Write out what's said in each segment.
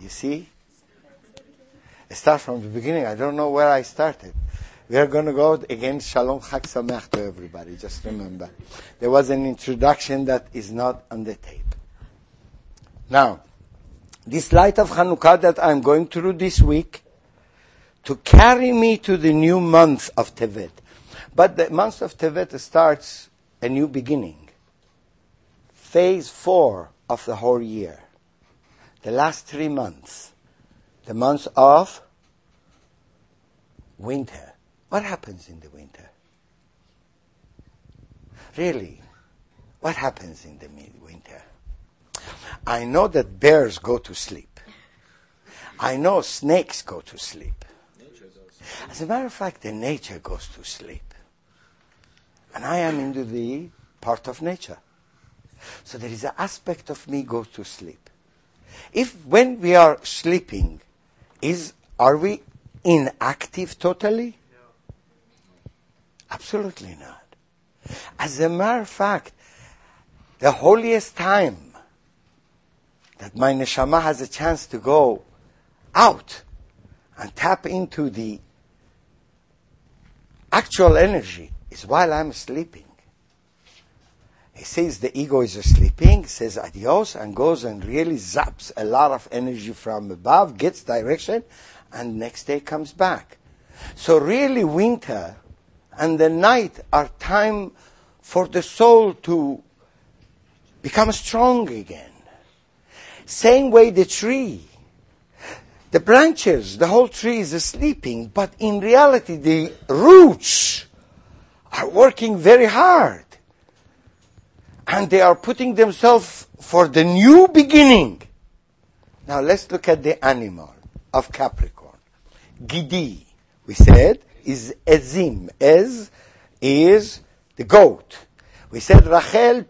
You see? I start from the beginning. I don't know where I started. We are going to go again. Shalom Chag Sameach to everybody. Just remember. There was an introduction that is not on the tape. Now, this light of Hanukkah that I'm going through this week to carry me to the new month of Tevet. But the month of Tevet starts a new beginning. Phase 4 of the whole year. The last 3 months. The months of winter. What happens in the winter? Really, what happens in the winter? I know that bears go to sleep. I know snakes go to sleep. As a matter of fact, the nature goes to sleep. And I am into the part of nature. So there is an aspect of me goes to sleep. If when we are sleeping, are we inactive totally? Absolutely not. As a matter of fact, the holiest time that my neshama has a chance to go out and tap into the actual energy is while I'm sleeping. He says the ego is sleeping, says adios, and goes and really zaps a lot of energy from above, gets direction, and next day comes back. So really winter and the night are time for the soul to become strong again. Same way the tree. The branches, the whole tree is sleeping, but in reality the roots are working very hard. And they are putting themselves for the new beginning. Now let's look at the animal of Capricorn. Gidi, we said, is Ezim. Ez is the goat. We said Rachel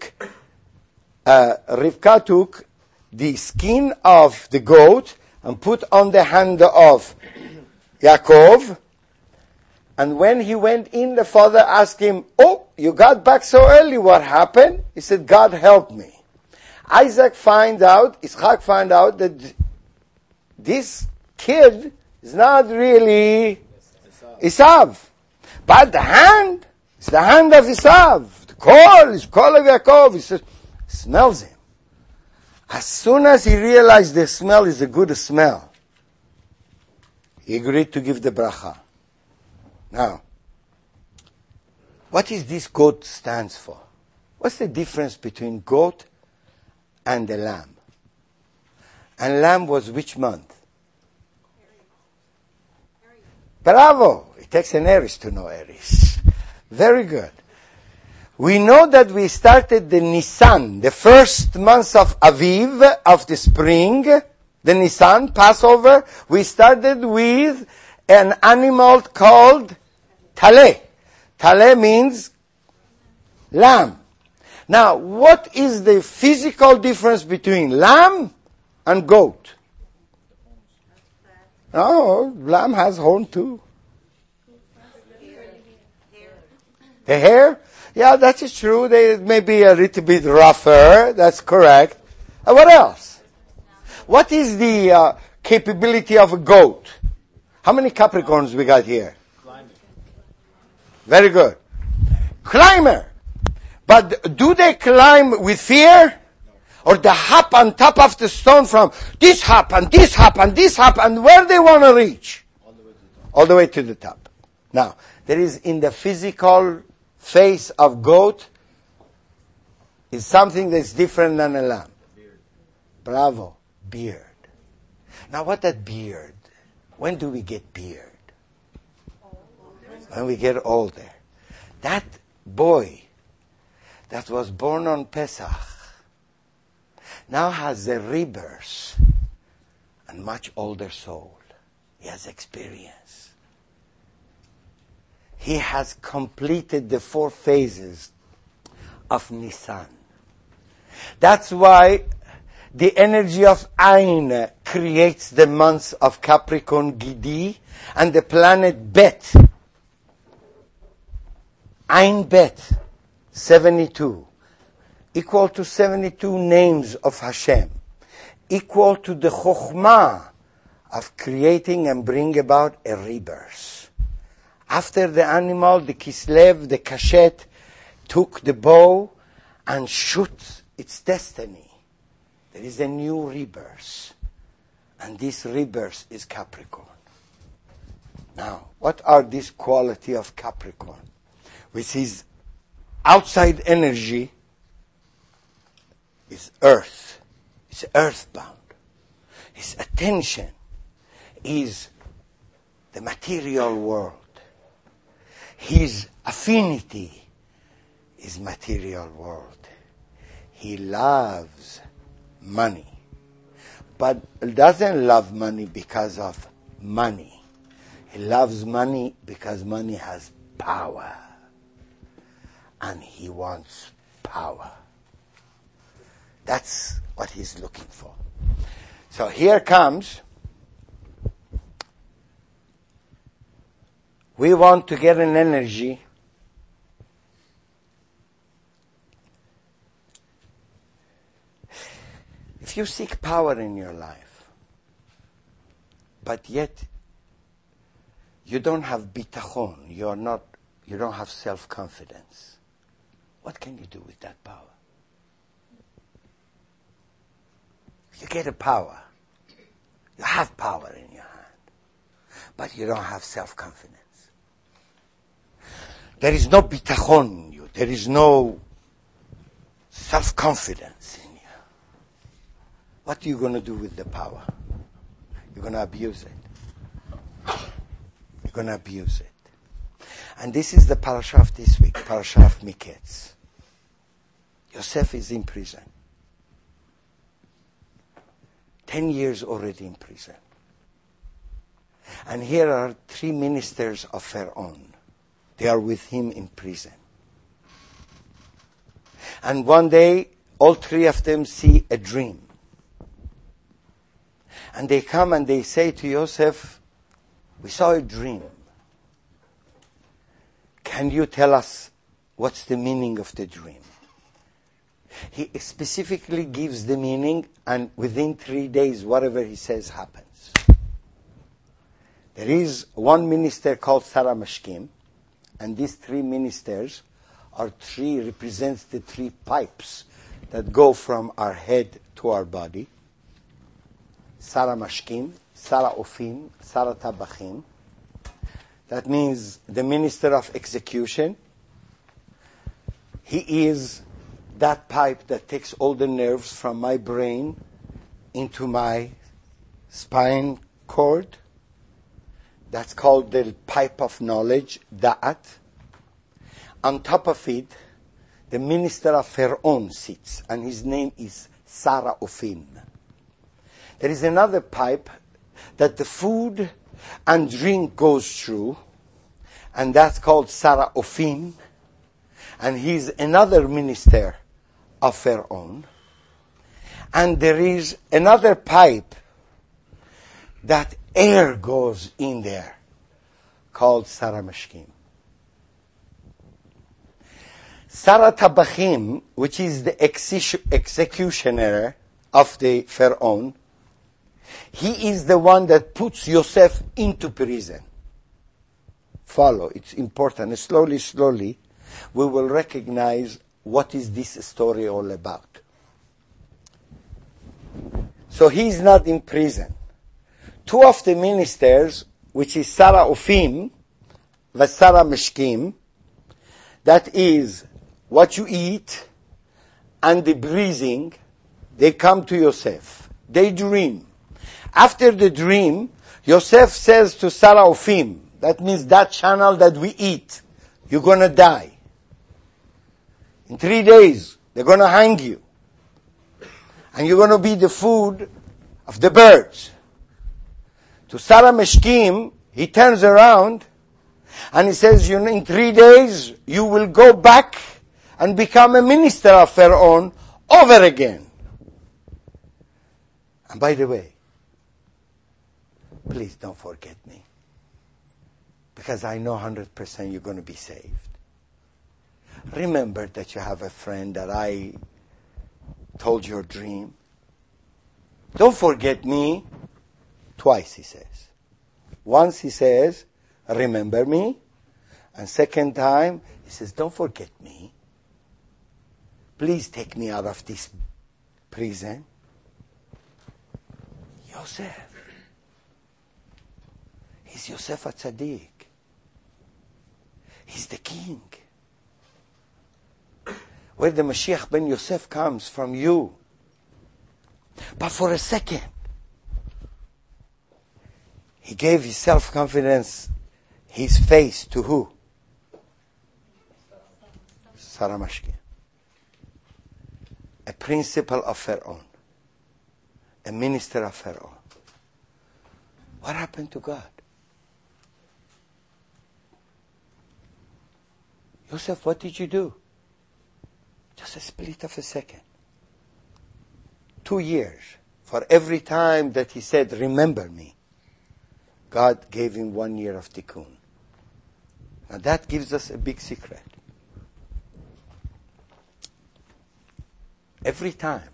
Rivka took the skin of the goat and put on the hand of Yaakov. And when he went in, the father asked him, "Oh, you got back so early, what happened?" He said, "God helped me." Isaac Yitzchak find out that this kid is not really Esav. But the hand is the hand of Esav. The call is call of Yaakov. He says, smells him. As soon as he realized the smell is a good smell, he agreed to give the bracha. Now, what is this goat stands for? What's the difference between goat and the lamb? And lamb was which month? Bravo! It takes an Aries to know Aries. Very good. We know that we started the Nisan, the first month of Aviv, of the spring, the Nisan, Passover. We started with an animal called Taleh. Taleh means lamb. Now, what is the physical difference between lamb and goat? Oh, lamb has horn too. The hair? Yeah, that is true. They may be a little bit rougher. That's correct. What else? What is the capability of a goat? How many Capricorns we got here? Climber. Very good. Climber. But do they climb with fear? Or they hop on top of the stone from this hop and this hop and this hop and where they want to reach? All the way to the top. Now, there is in the physical face of goat is something that's different than a lamb. Beard. Bravo. Beard. Now what that beard? When do we get beard? When we get older. That boy that was born on Pesach now has a rebirth and much older soul. He has experience. He has completed the 4 phases of Nisan. That's why the energy of Ain creates the months of Capricorn Gidi and the planet Bet. Ain Bet, 72, equal to 72 names of Hashem. equal to the chokhmah of creating and bring about a rebirth. After the animal, the kislev, the kashet, took the bow and shoot its destiny. There is a new rebirth. And this rebirth is Capricorn. Now, what are these qualities of Capricorn? Which is outside energy, is earth. It's earthbound. His attention is the material world. His affinity is material world. He loves money, but doesn't love money because of money. He loves money because money has power, and he wants power. That's what he's looking for. So here comes, we want to get an energy if you seek power in your life, but yet you don't have bitachon, you don't have self-confidence, what can you do with that power? You get a power. You have power in your hand, but you don't have self-confidence. There is no bitachon in you. There is no self-confidence in you. What are you going to do with the power? You're going to abuse it. You're going to abuse it. And this is the parasha of this week, parasha of Miketz. Yosef is in prison. 10 years already in prison. And here are 3 ministers of Pharaoh. They are with him in prison. And one day, all 3 of them see a dream. And they come and they say to Yosef, we saw a dream. Can you tell us what's the meaning of the dream? He specifically gives the meaning, and within 3 days, whatever he says happens. There is one minister called Sarah Mashkim, and these 3 ministers represents the 3 pipes that go from our head to our body. Sarah Mashkim, Sarah Ofim, Sarah Tabachim. That means the minister of execution. He is that pipe that takes all the nerves from my brain into my spine cord. That's called the pipe of knowledge, Da'at. On top of it, the minister of Pharaoh sits, and his name is Sarah Ofim. There is another pipe that the food and drink goes through, and that's called Sarah Ofim, and he's another minister of Pharaoh. And there is another pipe that air goes in there, called Sarah Mashkim. Sarah Tabachim, which is the executioner of the Pharaoh, he is the one that puts Yosef into prison. Follow, it's important. Slowly, we will recognize what is this story all about. So he's not in prison. 2 of the ministers, which is Sarah Ofim and Sarah Mashkim, that is what you eat and the breathing, they come to Yosef. They dream. After the dream, Yosef says to Sarah Ofim, that means that channel that we eat, you're going to die. In 3 days, they're going to hang you. And you're going to be the food of the birds. To Sarah Mashkim, he turns around and he says, in 3 days, you will go back and become a minister of Pharaoh over again. And by the way, please don't forget me. Because I know 100% you're going to be saved. Remember that you have a friend that I told your dream. don't forget me. Twice he says. Once he says, remember me. And second time, he says, don't forget me. Please take me out of this prison. Yosef. He's Yosef HaTzadik. He's the king. Where the Mashiach ben Yosef comes from you. But for a second, he gave his self-confidence, his face to who? Sarah Mashkin. A principal of Pharaoh. A minister of Pharaoh. What happened to God? Yosef, what did you do? Just a split of a second. 2 years. For every time that he said, remember me, God gave him 1 year of tikkun. Now that gives us a big secret. Every time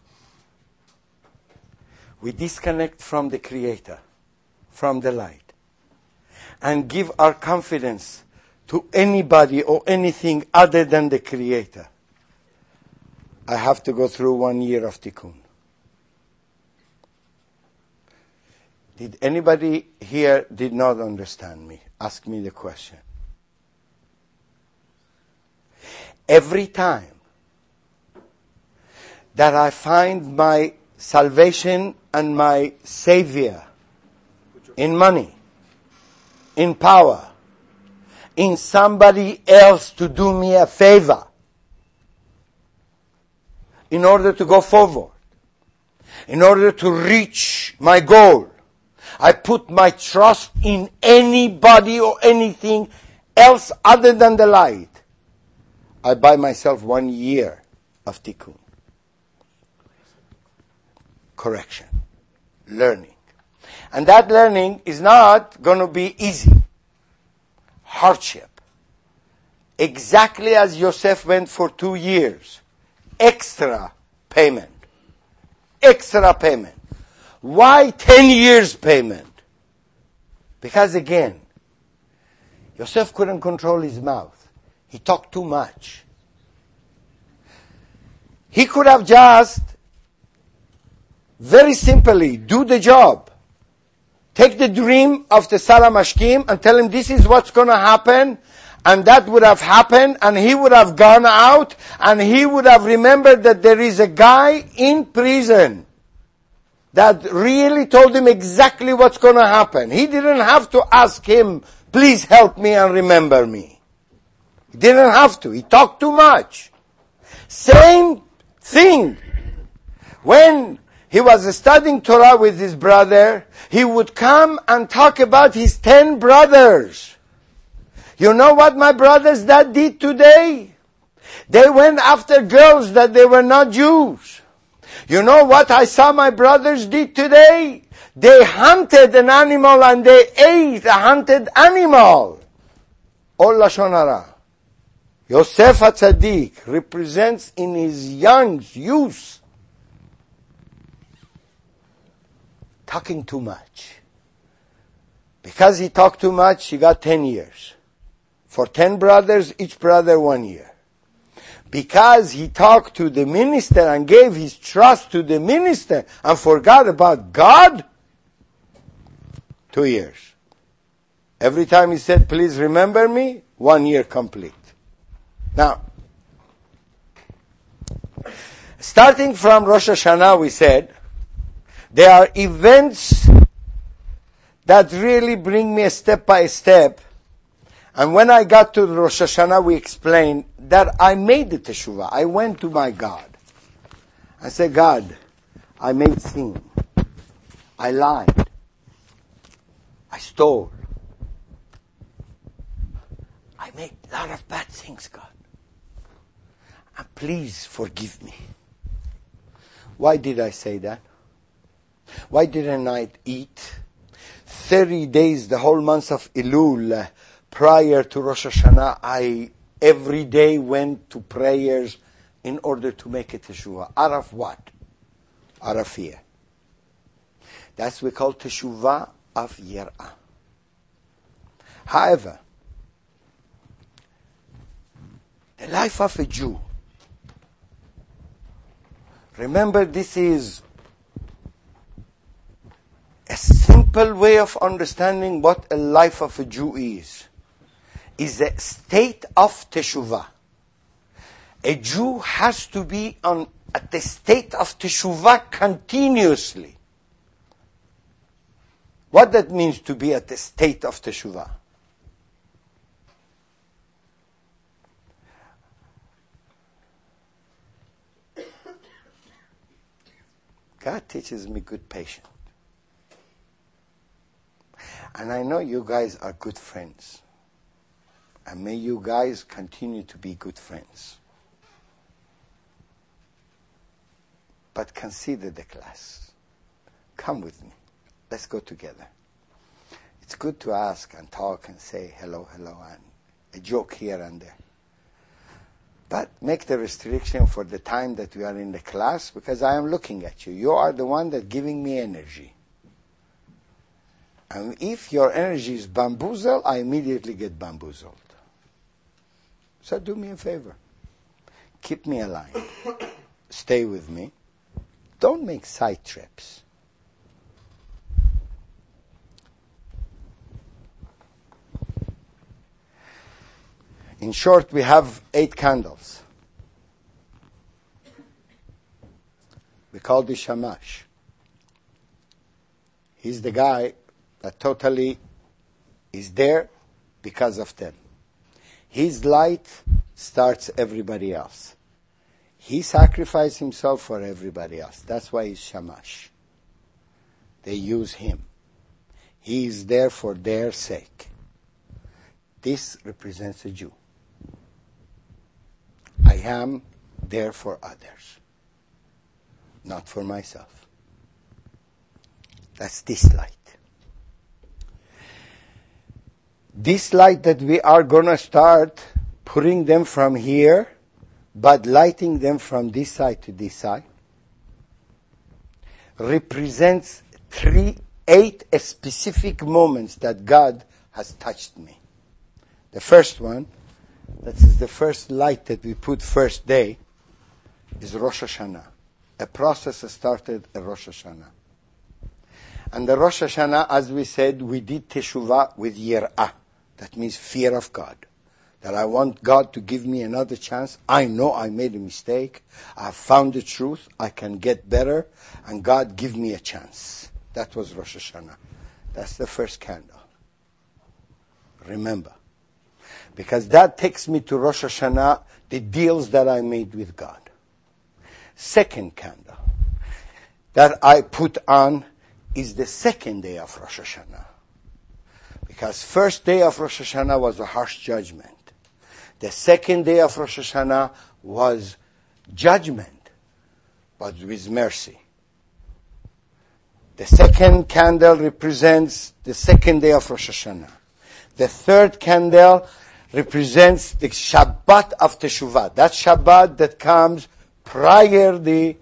we disconnect from the Creator, from the light, and give our confidence to anybody or anything other than the Creator, I have to go through 1 year of tikkun. Did anybody here did not understand me? Ask me the question. Every time that I find my salvation and my savior in money, in power, in somebody else to do me a favor, in order to go forward, in order to reach my goal, I put my trust in anybody or anything else other than the light. I buy myself 1 year of tikkun. Correction. Learning. And that learning is not going to be easy. Hardship. Exactly as Yosef went for 2 years. Extra payment. Extra payment. Why 10 years payment? Because again, Yosef couldn't control his mouth. He talked too much. He could have just very simply do the job. Take the dream of the Sarah Mashkim and tell him this is what's going to happen, and that would have happened, and he would have gone out, and he would have remembered that there is a guy in prison that really told him exactly what's going to happen. He didn't have to ask him, please help me and remember me. He didn't have to. He talked too much. Same thing. When he was studying Torah with his brother, he would come and talk about his 10 brothers. You know what my brothers that did today? They went after girls that they were not Jews. You know what I saw my brothers did today? They hunted an animal and they ate a hunted animal. All Lashon Hara. Yosef HaTzadik represents in his young youth talking too much. Because he talked too much, he got 10 years. For 10 brothers, each brother 1 year. Because he talked to the minister and gave his trust to the minister and forgot about God, 2 years. Every time he said, please remember me, 1 year complete. Now, starting from Rosh Hashanah, we said, there are events that really bring me a step by step. And when I got to Rosh Hashanah, we explained that I made the teshuvah. I went to my God. I said, God, I made sin. I lied. I stole. I made a lot of bad things, God. And please forgive me. Why did I say that? Why didn't I eat 30 days, the whole month of Elul, prior to Rosh Hashanah? I every day went to prayers in order to make a teshuvah. Out of what? Out of fear. That's we call teshuvah of yir'ah. However, the life of a Jew, remember this is a simple way of understanding what a life of a Jew is a state of teshuvah. A Jew has to be at the state of teshuvah continuously. What that means to be at the state of teshuvah? God teaches me good patience. And I know you guys are good friends. And may you guys continue to be good friends. But consider the class. Come with me. Let's go together. It's good to ask and talk and say hello, hello, and a joke here and there. But make the restriction for the time that we are in the class, because I am looking at you. You are the one that's giving me energy. And if your energy is bamboozled, I immediately get bamboozled. So do me a favor. Keep me aligned. Stay with me. Don't make side trips. In short, we have 8 candles. We call this Shamash. He's the guy that totally is there because of them. His light starts everybody else. He sacrificed himself for everybody else. That's why he's Shamash. They use him. He is there for their sake. This represents a Jew. I am there for others, not for myself. That's this light. This light that we are going to start putting them from here, but lighting them from this side to this side, represents 8 specific moments that God has touched me. The first one, that is the first light that we put first day, is Rosh Hashanah. A process started at Rosh Hashanah. And the Rosh Hashanah, as we said, we did teshuvah with yir'ah. That means fear of God. That I want God to give me another chance. I know I made a mistake. I have found the truth. I can get better. And God, give me a chance. That was Rosh Hashanah. That's the first candle. Remember. Because that takes me to Rosh Hashanah, the deals that I made with God. Second candle that I put on is the second day of Rosh Hashanah. Because first day of Rosh Hashanah was a harsh judgment. The second day of Rosh Hashanah was judgment, but with mercy. The second candle represents the second day of Rosh Hashanah. The third candle represents the Shabbat of Teshuvah. That Shabbat that comes after the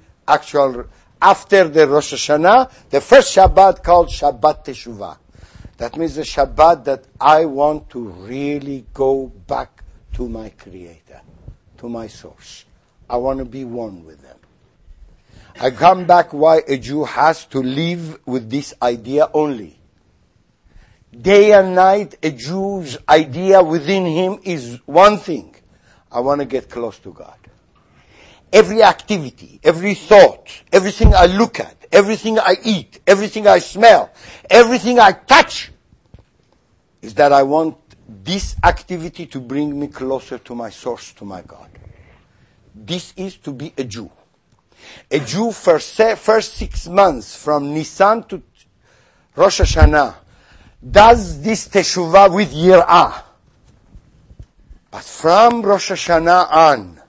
Rosh Hashanah, the first Shabbat called Shabbat Teshuvah. That means the Shabbat that I want to really go back to my Creator, to my source. I want to be one with them. I come back why a Jew has to live with this idea only. Day and night, a Jew's idea within him is one thing. I want to get close to God. Every activity, every thought, everything I look at, everything I eat, everything I smell, everything I touch, is that I want this activity to bring me closer to my source, to my God. This is to be a Jew. A Jew first 6 months from Nisan to Rosh Hashanah does this teshuvah with yir'ah. But from Rosh Hashanah on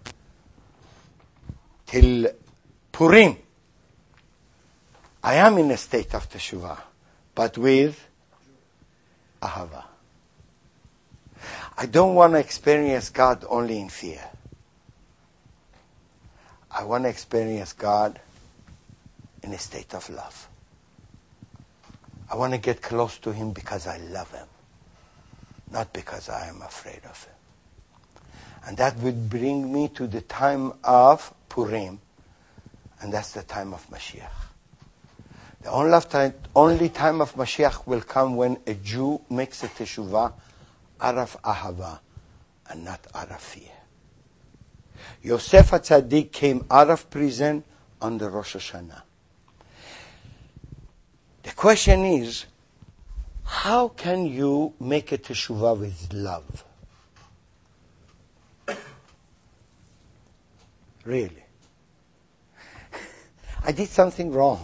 till Purim, I am in a state of teshuvah, but with ahava. I don't want to experience God only in fear. I want to experience God in a state of love. I want to get close to him because I love him, not because I am afraid of him. And that would bring me to the time of Purim, and that's the time of Mashiach. The only time of Mashiach will come when a Jew makes a teshuvah out of ahava and not out of fear. Yosef HaTzadik came out of prison on the Rosh Hashanah. The question is, how can you make a teshuvah with love? Really? I did something wrong.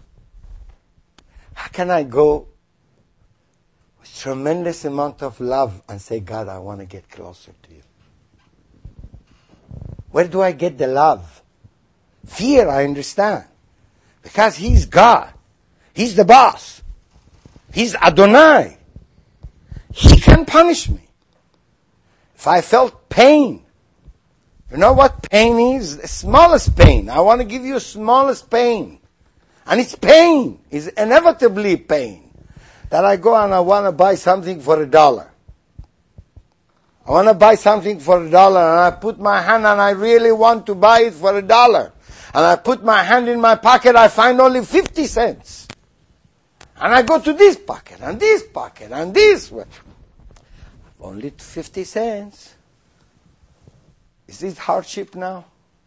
How can I go with tremendous amount of love and say, God, I want to get closer to you? Where do I get the love? Fear, I understand. Because He's God. He's the boss. He's Adonai. He can punish me. If I felt pain, you know what pain is? The smallest pain. I want to give you the smallest pain. And it's pain. It's inevitably pain. That I go and I want to buy something for $1. I want to buy something for $1 and I put my hand and I really want to buy it for $1. And I put my hand in my pocket, I find only 50 cents. And I go to this pocket and this pocket and this one. Only 50 cents. Is this hardship now?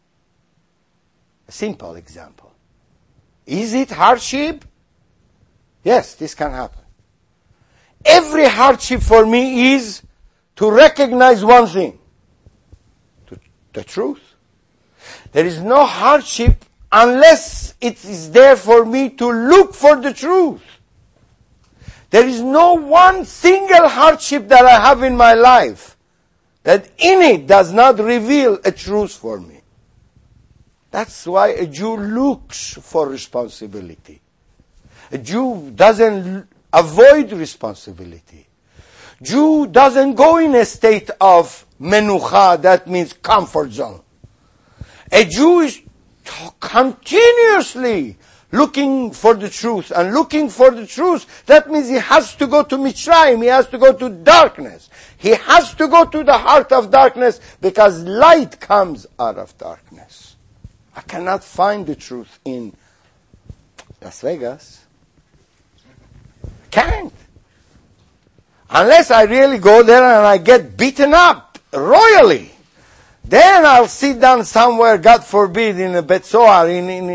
A simple example. Is it hardship? Yes, this can happen. Every hardship for me is to recognize one thing. The truth. There is no hardship unless it is there for me to look for the truth. There is no one single hardship that I have in my life that in it does not reveal a truth for me. That's why a Jew looks for responsibility. A Jew doesn't avoid responsibility. Jew doesn't go in a state of menucha, that means comfort zone. A Jew is continuously looking for the truth, and looking for the truth, that means he has to go to Mitzrayim, he has to go to darkness. He has to go to the heart of darkness because light comes out of darkness. I cannot find the truth in Las Vegas. I can't. Unless I really go there and I get beaten up royally. Then I'll sit down somewhere, God forbid, in a Bet Zohar,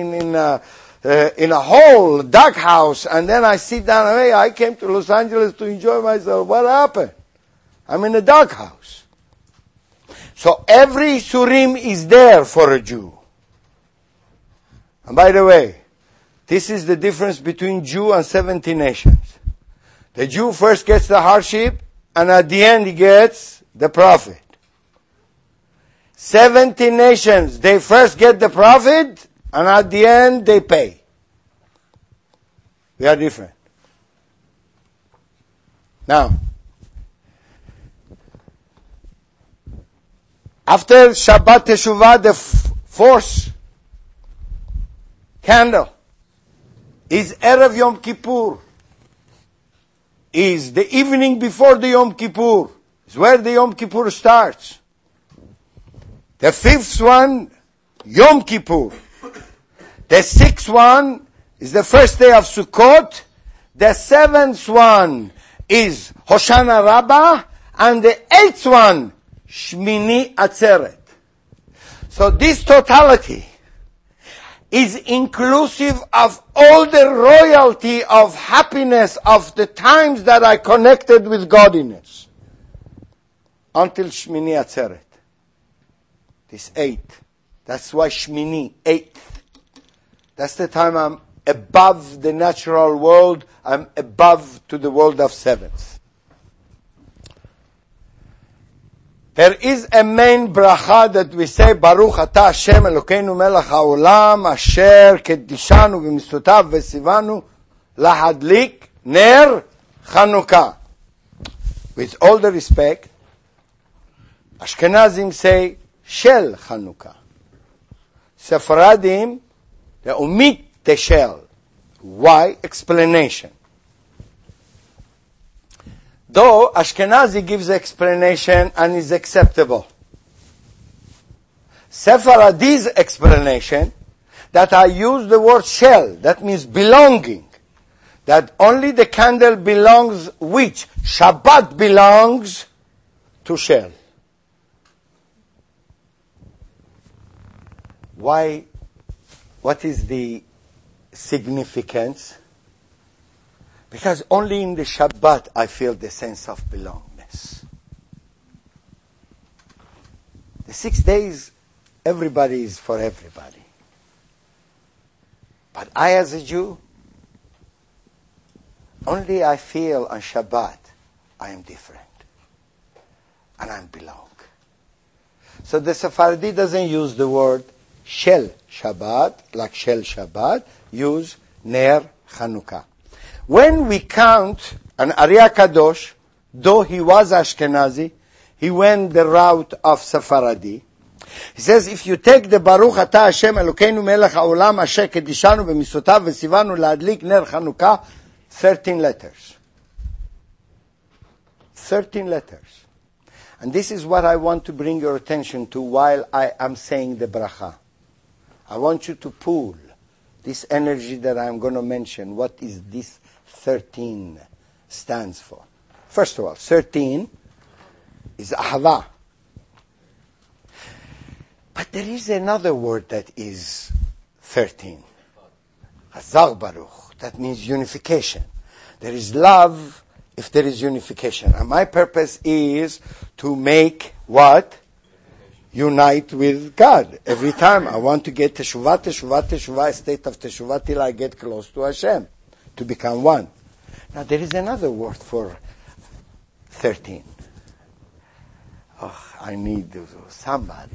in a hole, dark house, and then I sit down, hey, I came to Los Angeles to enjoy myself. What happened? I'm in a dark house. So every Surim is there for a Jew. And by the way, this is the difference between Jew and 70 nations. The Jew first gets the hardship, and at the end he gets the profit. 70 nations, they first get the profit, and at the end they pay. We are different. Now, after Shabbat Teshuvah, the fourth candle is Erev Yom Kippur. Is the evening before the Yom Kippur. Is where the Yom Kippur starts. The fifth one, Yom Kippur. The sixth one is the first day of Sukkot. The seventh one is Hoshana Rabbah. And the eighth one, Shmini Atzeret. So this totality is inclusive of all the royalty of happiness of the times that I connected with godliness. Until Shmini Atzeret. This 8. That's why Shmini, 8th. That's the time I'm above the natural world. I'm above to the world of 7th. There is a main bracha that we say, Baruch Atah Hashem Elokeinu Melech HaOlam, Asher Kedishanu V'Mitzvotav V'Tzivanu Lahadlik Ner Chanukah. With all the respect, Ashkenazim say, Shel Chanukah. Sephardim, they omit the shell. Why? Explanation. Though Ashkenazi gives explanation and is acceptable. Sephardi's explanation that I use the word shell, that means belonging. That only the candle belongs which? Shabbat belongs to shell. Why? What is the significance? Because only in the Shabbat I feel the sense of belongingness. The 6 days, everybody is for everybody. But I as a Jew, only I feel on Shabbat I am different. And I belong. So the Sephardi doesn't use the word Shel Shabbat, like Shel Shabbat, use Ner Chanukah. When we count an Arya Kadosh, though he was Ashkenazi, he went the route of Sephardi. He says, if you take the Baruch Atah Hashem Elokeinu Melech HaOlam Asher Kedishanu B'Mitzvotav V'Tzivanu La'adlik Ner Chanukah, 13 letters. 13 letters. And this is what I want to bring your attention to while I am saying the bracha. I want you to pull this energy that I'm going to mention. What is this 13 stands for? First of all, 13 is ahava. But there is another word that is 13. Chazal Baruch. That means unification. There is love if there is unification. And my purpose is to make what? Unite with God. Every time I want to get teshuvah, a state of teshuvah till I get close to Hashem, to become one. Now there is another word for 13. Oh, I need somebody.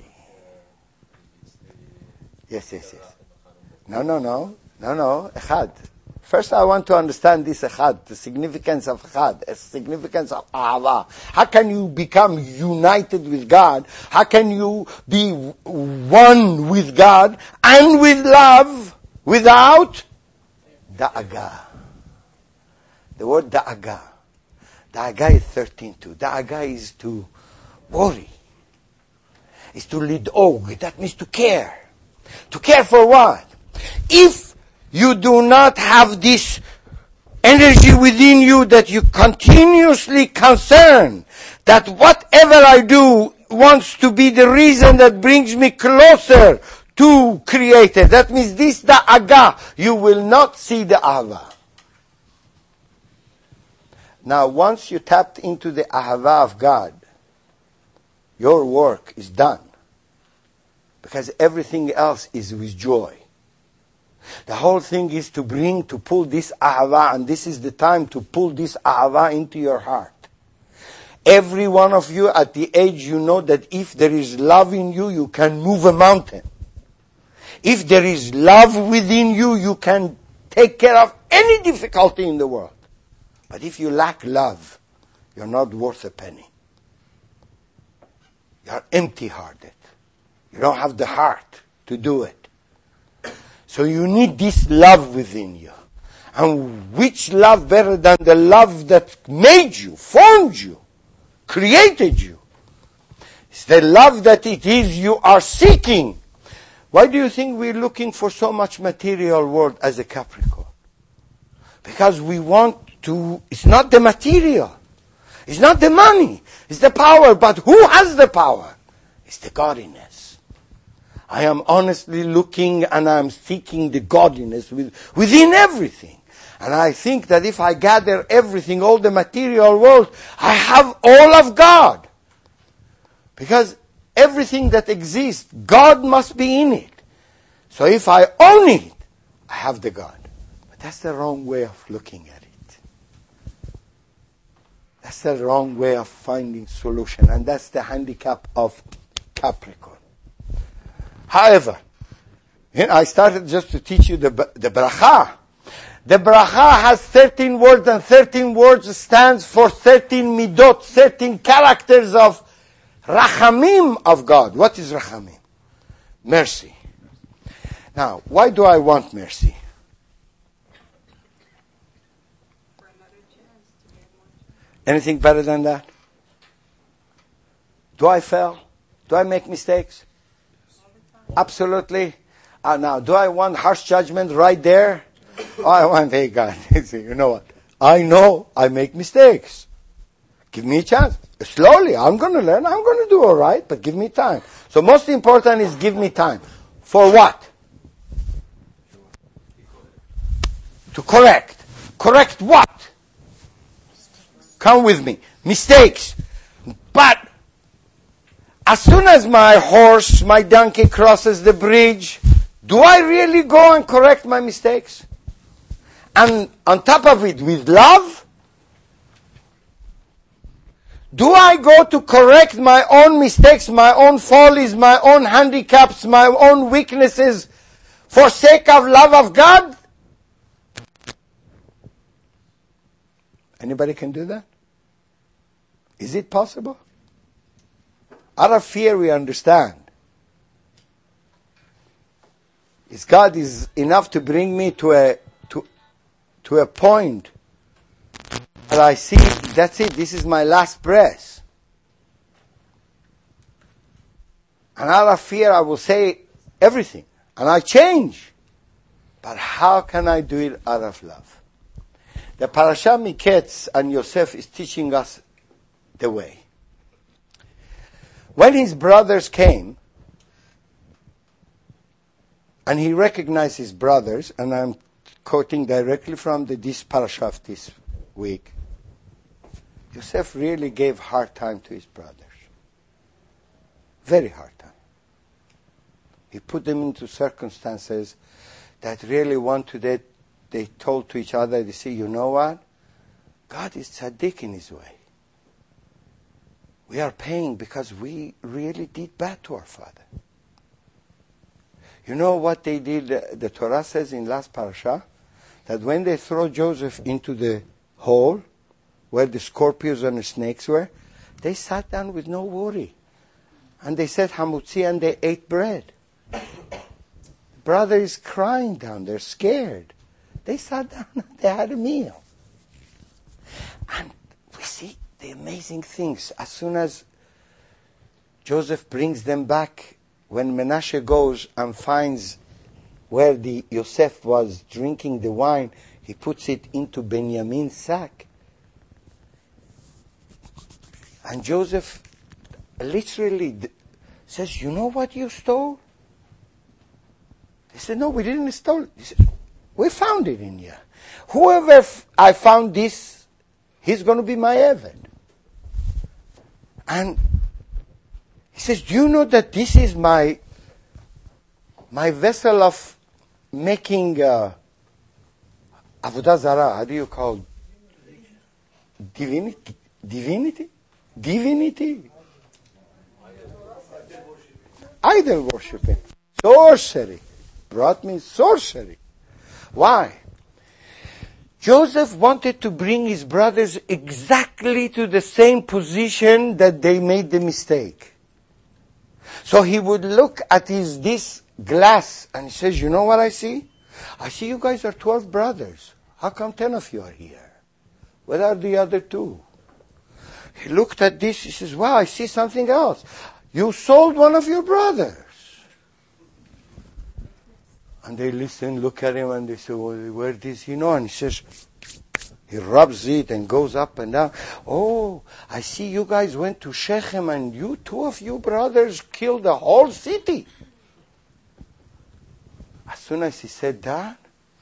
Yes. No. Echad. First I want to understand this echad, the significance of echad, the significance of ahava. How can you become united with God? How can you be one with God and with love without da'aga? The word da'aga. Da'aga is 13 too. Da'aga is to worry. Is to lid'og. That means to care. To care for what? If you do not have this energy within you that you continuously concern that whatever I do wants to be the reason that brings me closer to Creator. That means this da'aga, you will not see the ahava. Now once you tapped into the ahava of God, your work is done. Because everything else is with joy. The whole thing is to pull this ahava, and this is the time to pull this ahava into your heart. Every one of you at the age you know that if there is love in you, you can move a mountain. If there is love within you, you can take care of any difficulty in the world. But if you lack love, you're not worth a penny. You're empty-hearted. You don't have the heart to do it. So you need this love within you. And which love better than the love that made you, formed you, created you? It's the love that it is you are seeking. Why do you think we're looking for so much material world as a Capricorn? Because we want to, it's not the material. It's not the money. It's the power. But who has the power? It's the godliness. I am honestly looking and I am seeking the godliness within everything. And I think that if I gather everything, all the material world, I have all of God. Because everything that exists, God must be in it. So if I own it, I have the God. But that's the wrong way of looking at it. That's the wrong way of finding solution. And that's the handicap of Capricorn. However, I started just to teach you the bracha. The bracha has 13 words, and 13 words stands for 13 midot, 13 characters of rachamim of God. What is rachamim? Mercy. Now, why do I want mercy? Anything better than that? Do I fail? Do I make mistakes? Absolutely. Now, do I want harsh judgment right there? Oh, I want, hey God, you know what? I know I make mistakes. Give me a chance. Slowly, I'm going to learn. I'm going to do all right, but give me time. So most important is give me time. For what? To correct. Correct what? Come with me. Mistakes. But as soon as my horse, my donkey crosses the bridge, do I really go and correct my mistakes? And on top of it, with love? Do I go to correct my own mistakes, my own follies, my own handicaps, my own weaknesses for sake of love of God? Anybody can do that? Is it possible? Out of fear we understand. Is God is enough to bring me to a point where I see, that's it, this is my last breath. And out of fear I will say everything. And I change. But how can I do it out of love? The Parashat Miketz and Yosef is teaching us the way. When his brothers came, and he recognized his brothers, and I'm quoting directly from this parasha of this week, Yosef really gave hard time to his brothers. Very hard time. He put them into circumstances that really one today, they told to each other, they say, you know what? God is tzaddik in his way. We are paying because we really did bad to our father. You know what they did? The Torah says in last parasha that when they throw Joseph into the hole where the scorpions and the snakes were, they sat down with no worry. And they said hamutzi and they ate bread. Brother is crying down there, scared. They sat down and they had a meal. And we see the amazing things. As soon as Joseph brings them back, when Menashe goes and finds where the Yosef was drinking the wine, he puts it into Benjamin's sack. And Joseph literally says, you know what you stole? They said, no, we didn't steal it. He said, we found it in here. Whoever I found this, he's going to be my Eved. And he says, do you know that this is my vessel of making Avodah Zarah? How do you call it? Divinity? Idol worshiping. Sorcery. Brought me sorcery. Why? Joseph wanted to bring his brothers exactly to the same position that they made the mistake. So he would look at this glass and he says, you know what I see? I see you guys are 12 brothers. How come 10 of you are here? Where are the other 2? He looked at this, he says, wow, I see something else. You sold one of your brothers. And they listen, look at him, and they say, well, where does he know? And he says, he rubs it and goes up and down. Oh, I see you guys went to Shechem and you 2 of you brothers killed the whole city. As soon as he said that,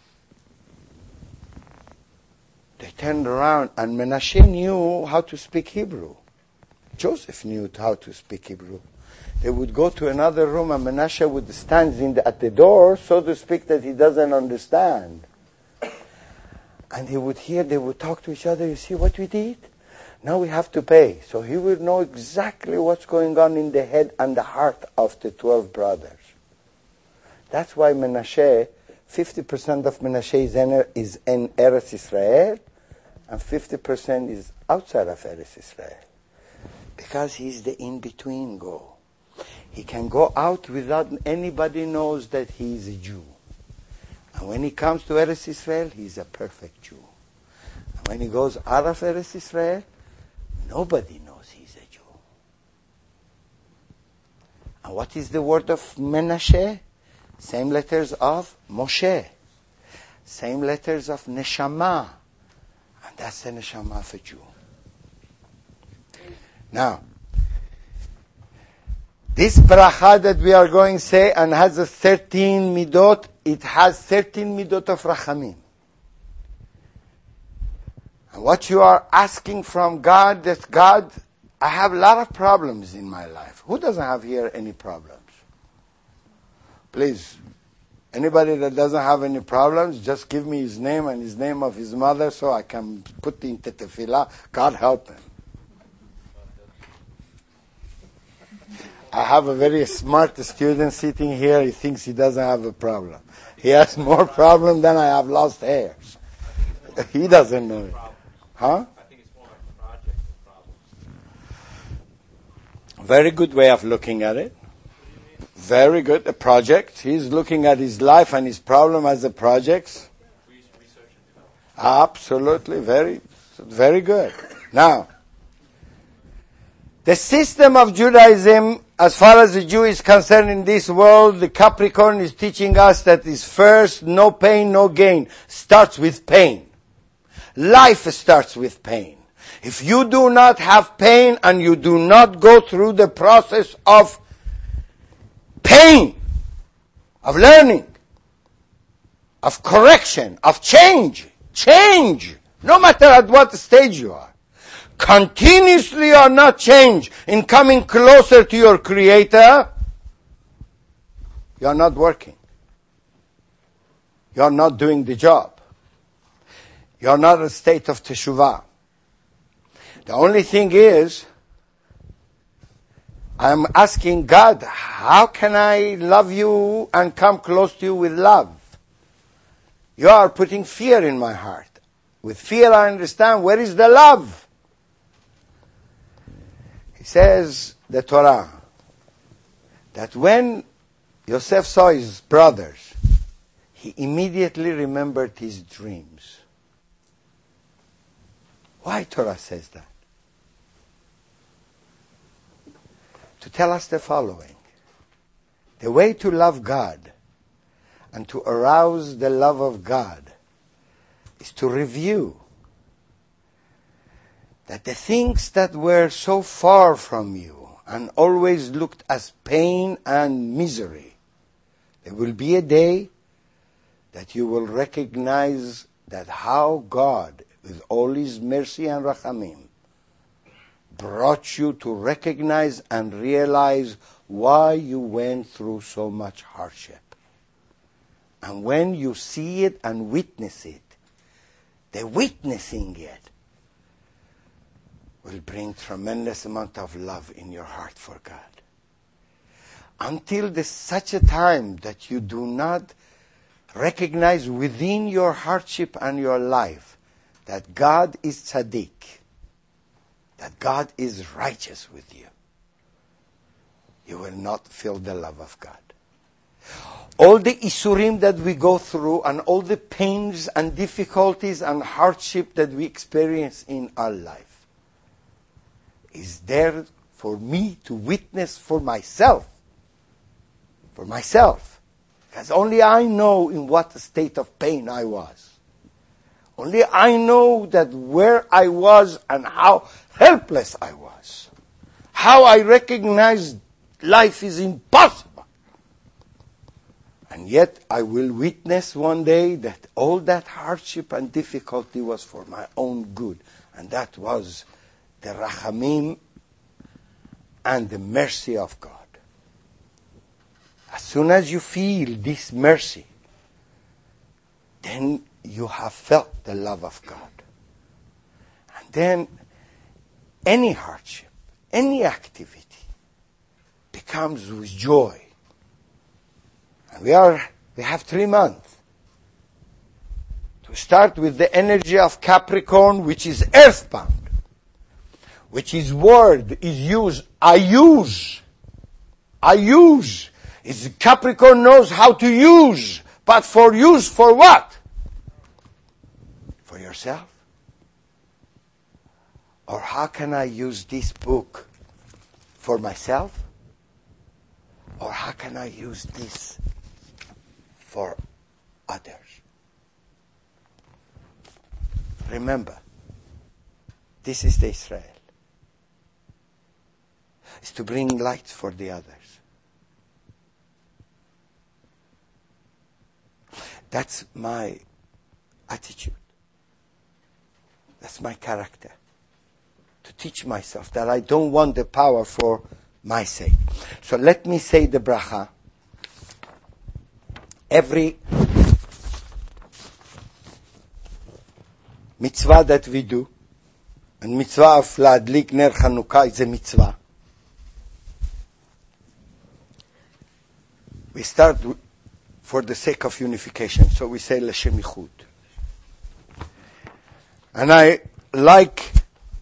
they turned around and Menashe knew how to speak Hebrew. Joseph knew how to speak Hebrew. They would go to another room and Menashe would stand at the door, so to speak, that he doesn't understand. And he would hear, they would talk to each other, you see what we did? Now we have to pay. So he would know exactly what's going on in the head and the heart of the 12 brothers. That's why Menashe, 50% of Menashe is in Eretz Israel, and 50% is outside of Eretz Israel. Because he's the in-between go. He can go out without anybody knows that he is a Jew. And when he comes to Eretz Israel, he's a perfect Jew. And when he goes out of Eretz Israel, Nobody knows he's a Jew. And what is the word of Menashe? Same letters of Moshe. Same letters of Neshama. And that's the Neshama of a Jew. Now, this bracha that we are going to say and has a 13 midot, it has 13 midot of Rachamim. And what you are asking from God, that God, I have a lot of problems in my life. Who doesn't have here any problems? Please, anybody that doesn't have any problems, just give me his name and his name of his mother so I can put into tefillah. God help him. I have a very smart student sitting here. He thinks he doesn't have a problem. He has more problem than I have lost hairs. He doesn't know it. Huh? I think it's more like a project than problems. Very good way of looking at it. Very good. A project. He's looking at his life and his problem as a project. Research and development. Absolutely. Very good. Now, the system of Judaism, as far as the Jew is concerned in this world, the Capricorn is teaching us that is first, no pain, no gain. Starts with pain. Life starts with pain. If you do not have pain and you do not go through the process of pain, of learning, of correction, of change, no matter at what stage you are, continuously or not change in coming closer to your Creator, you are not working. You are not doing the job. You are not in a state of teshuvah. The only thing is, I'm asking God, how can I love you and come close to you with love? You are putting fear in my heart. With fear I understand, where is the love? He says, the Torah, that when Yosef saw his brothers, he immediately remembered his dreams. Why Torah says that? To tell us the following. The way to love God and to arouse the love of God is to review that the things that were so far from you and always looked as pain and misery, there will be a day that you will recognize that how God, with all His mercy and rachamim, brought you to recognize and realize why you went through so much hardship. And when you see it and witness it, the witnessing it will bring tremendous amount of love in your heart for God. Until there's such a time that you do not recognize within your hardship and your life that God is tzaddik, that God is righteous with you, you will not feel the love of God. All the isurim that we go through and all the pains and difficulties and hardship that we experience in our life is there for me to witness for myself. For myself. Because only I know in what state of pain I was. Only I know that where I was and how helpless I was. How I recognized life is impossible. And yet I will witness one day that all that hardship and difficulty was for my own good. And that was the rachamim and the mercy of God. As soon as you feel this mercy, then you have felt the love of God. And then any hardship, any activity becomes with joy. And we have 3 months to start with the energy of Capricorn, which is earthbound, which is word is used. I use. It's Capricorn knows how to use, but for use for what? For yourself. Or how can I use this book for myself? Or how can I use this for others? Remember, this is the Israel. It's to bring light for the others. That's my attitude. That's my character. To teach myself that I don't want the power for my sake. So let me say the bracha. Every mitzvah that we do, and mitzvah of Ladlik Ner Chanukah is a mitzvah. We start for the sake of unification. So we say L'Shem Yichud. And I like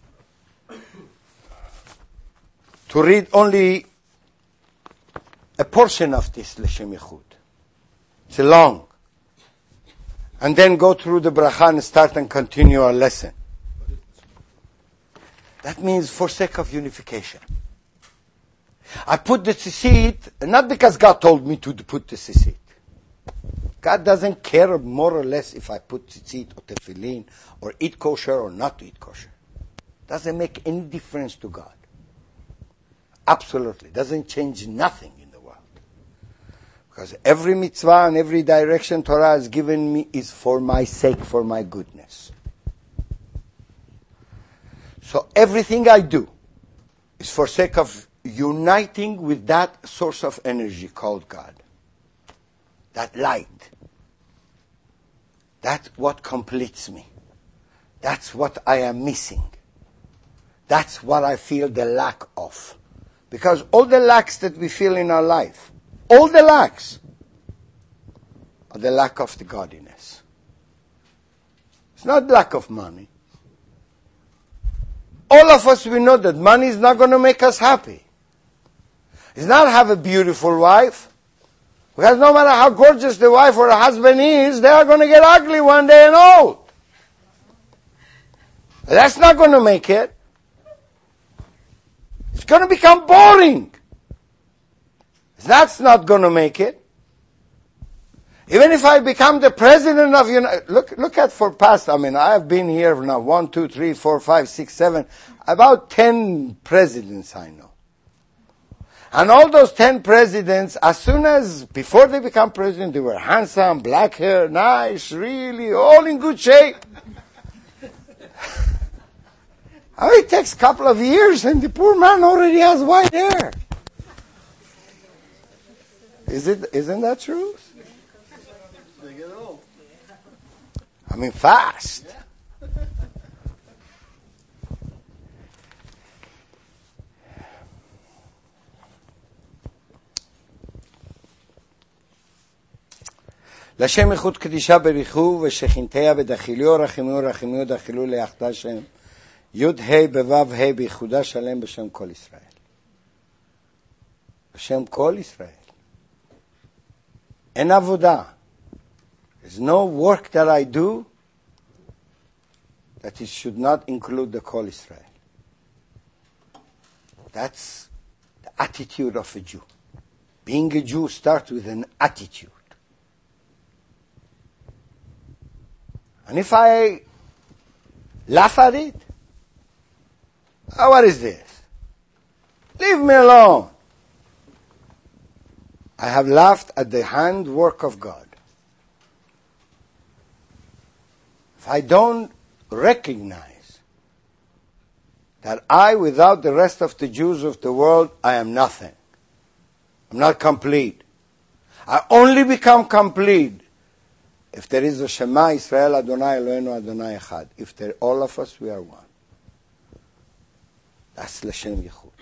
to read only a portion of this L'Shem Yichud. It's long. And then go through the bracha and start and continue our lesson. That means for sake of unification. I put the tzitzit, not because God told me to put the tzitzit. God doesn't care more or less if I put tzitzit or tefillin or eat kosher or not eat kosher. Doesn't make any difference to God. Absolutely. Doesn't change nothing in the world. Because every mitzvah and every direction Torah has given me is for my sake, for my goodness. So everything I do is for sake of uniting with that source of energy called God. That light. That's what completes me. That's what I am missing. That's what I feel the lack of. Because all the lacks that we feel in our life, all the lacks, are the lack of the godliness. It's not lack of money. All of us, we know that money is not going to make us happy. It's not have a beautiful wife. Because no matter how gorgeous the wife or the husband is, they are going to get ugly one day and old. That's not going to make it. It's going to become boring. That's not going to make it. Even if I become the president of look at for past, I have been here now 1, 2, 3, 4, 5, 6, 7, about 10 presidents I know. And all those 10 presidents, as soon as, before they become president, they were handsome, black hair, nice, really, all in good shape. It takes a couple of years and the poor man already has white hair. Isn't that true? They get old. Fast. לשם איכות קדישה בריחו ושכינתיה ודחילו רחימו רחימו דחילו ליחדה שם יוד ה' בוו ה' בייחודה שלם בשם כל ישראל. בשם כל ישראל. אין עבודה. There's no work that I do that it should not include the Kol Israel. That's the attitude of a Jew. Being a Jew starts with an attitude. And if I laugh at it, what is this? Leave me alone. I have laughed at the handwork of God. If I don't recognize that I, without the rest of the Jews of the world, I am nothing. I'm not complete. I only become complete if there is a Shema Israel Adonai Eloheinu Adonai Echad. If there all of us, we are one. That's L'Shem Yichud.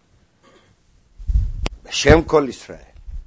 בשם כל ישראל.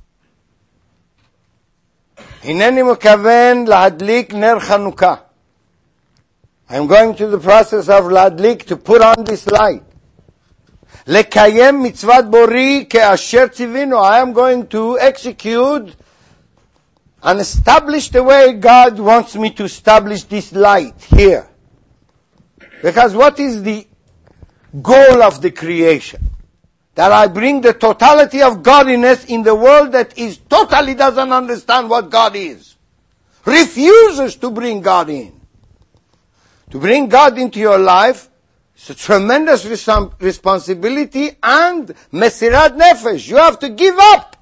הנני מכוון להדליק נר חנוכה. I'm going to the process of להדליק, to put on this light. לקיים מצוות בורי כאשר ציווינו. I am going to execute and establish the way God wants me to establish this light here. Because what is the goal of the creation. That I bring the totality of godliness in the world that is totally doesn't understand what God is. Refuses to bring God in. To bring God into your life is a tremendous responsibility and mesirat nefesh. You have to give up.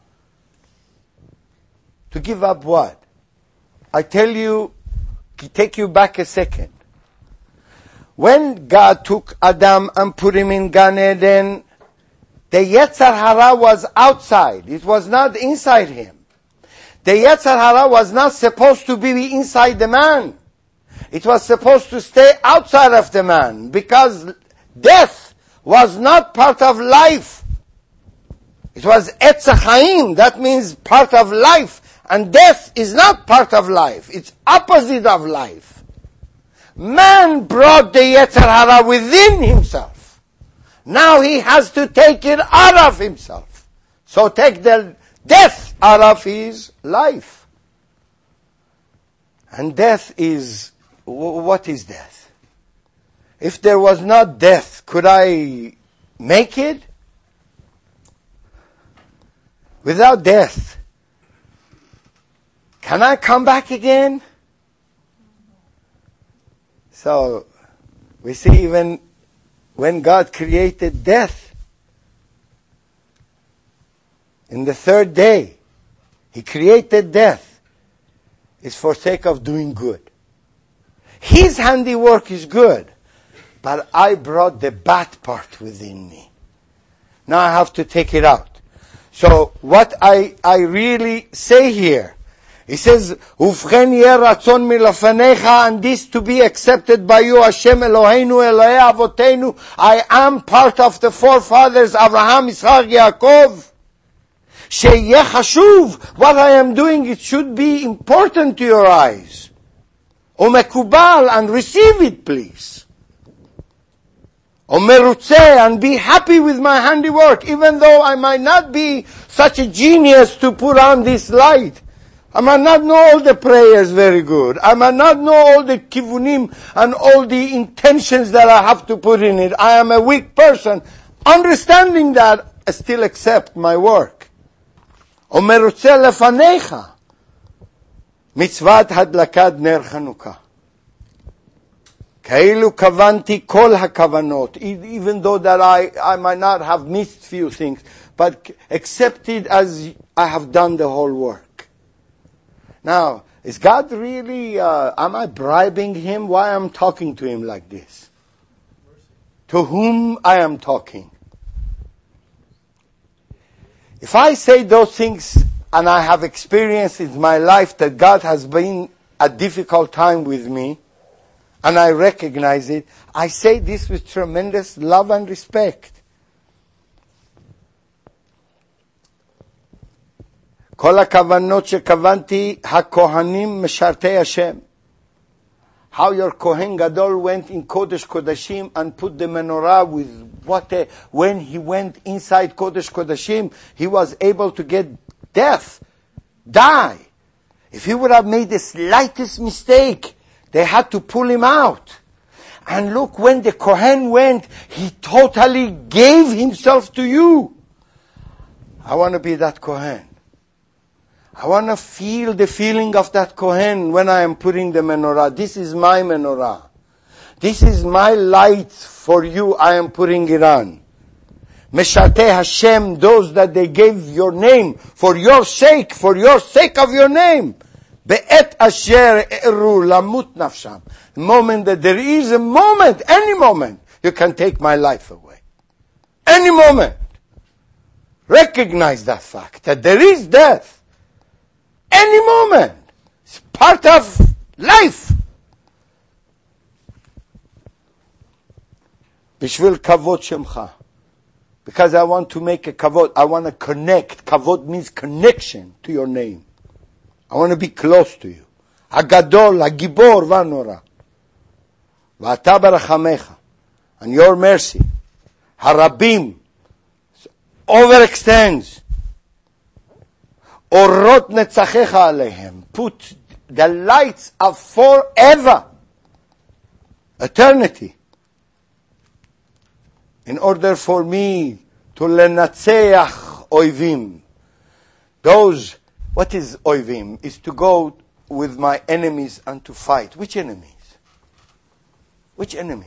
To give up what? I tell you, take you back a second. When God took Adam and put him in Gan Eden, the Yetzer Hara was outside. It was not inside him. The Yetzer Hara was not supposed to be inside the man. It was supposed to stay outside of the man because death was not part of life. It was Etz HaChaim, that means part of life. And death is not part of life. It's opposite of life. Man brought the Yetzer Hara within himself. Now he has to take it out of himself. So take the death out of his life. And death is, what is death? If there was not death, could I make it? Without death, can I come back again? So, we see even when God created death, in the third day, He created death. It's for sake of doing good. His handiwork is good, but I brought the bad part within me. Now I have to take it out. So what I really say here, he says, "Ufchen yeh ratzon milafanecha," and this to be accepted by you, Hashem Eloheinu, Elohei Avotenu. I am part of the forefathers, Abraham, Yitzchak, Yaakov. Sheyeh chashuv, what I am doing, it should be important to your eyes. Umekubal, and receive it, please. Umerutze, and be happy with my handiwork, even though I might not be such a genius to put on this light. I might not know all the prayers very good. I might not know all the kivunim and all the intentions that I have to put in it. I am a weak person. Understanding that, I still accept my work. Umerutze lefanecha. Mitzvat hadlakat ner Chanukah. Keilu kavanti kol hakavanot. Even though that I might not have missed few things, but accept it as I have done the whole work. Now, is God really, am I bribing Him? Why am I talking to Him like this? To whom I am talking? If I say those things and I have experienced in my life that God has been a difficult time with me, and I recognize it, I say this with tremendous love and respect. כל הכוונות שכוונתי, הכהנים משרתי השם. How your Kohen Gadol went in Kodesh Kodashim and put the menorah with when he went inside Kodesh Kodashim, he was able to get death, die. If he would have made the slightest mistake, they had to pull him out. And look, when the Kohen went, he totally gave himself to you. I want to be that Kohen. I want to feel the feeling of that Kohen when I am putting the menorah. This is my menorah. This is my light for you. I am putting it on. Meshatei Hashem, those that they gave your name for your sake of your name. Be'et asher eru lamut nafsham. The moment that there is a moment, any moment, you can take my life away. Any moment. Recognize that fact, that there is death. Any moment. It's part of life. Bishvil kavod shemcha. Because I want to make a kavod. I want to connect. Kavod means connection to your name. I want to be close to you. Agadol, Agibor, Vanora. V'ata barachamecha. And your mercy. Harabim. Overextends. Orot netzachecha alehem. Put the lights of forever. Eternity. in order for me to lenatzeach oivim. Those, what is oivim? Is to go with my enemies and to fight. Which enemies? Which enemies?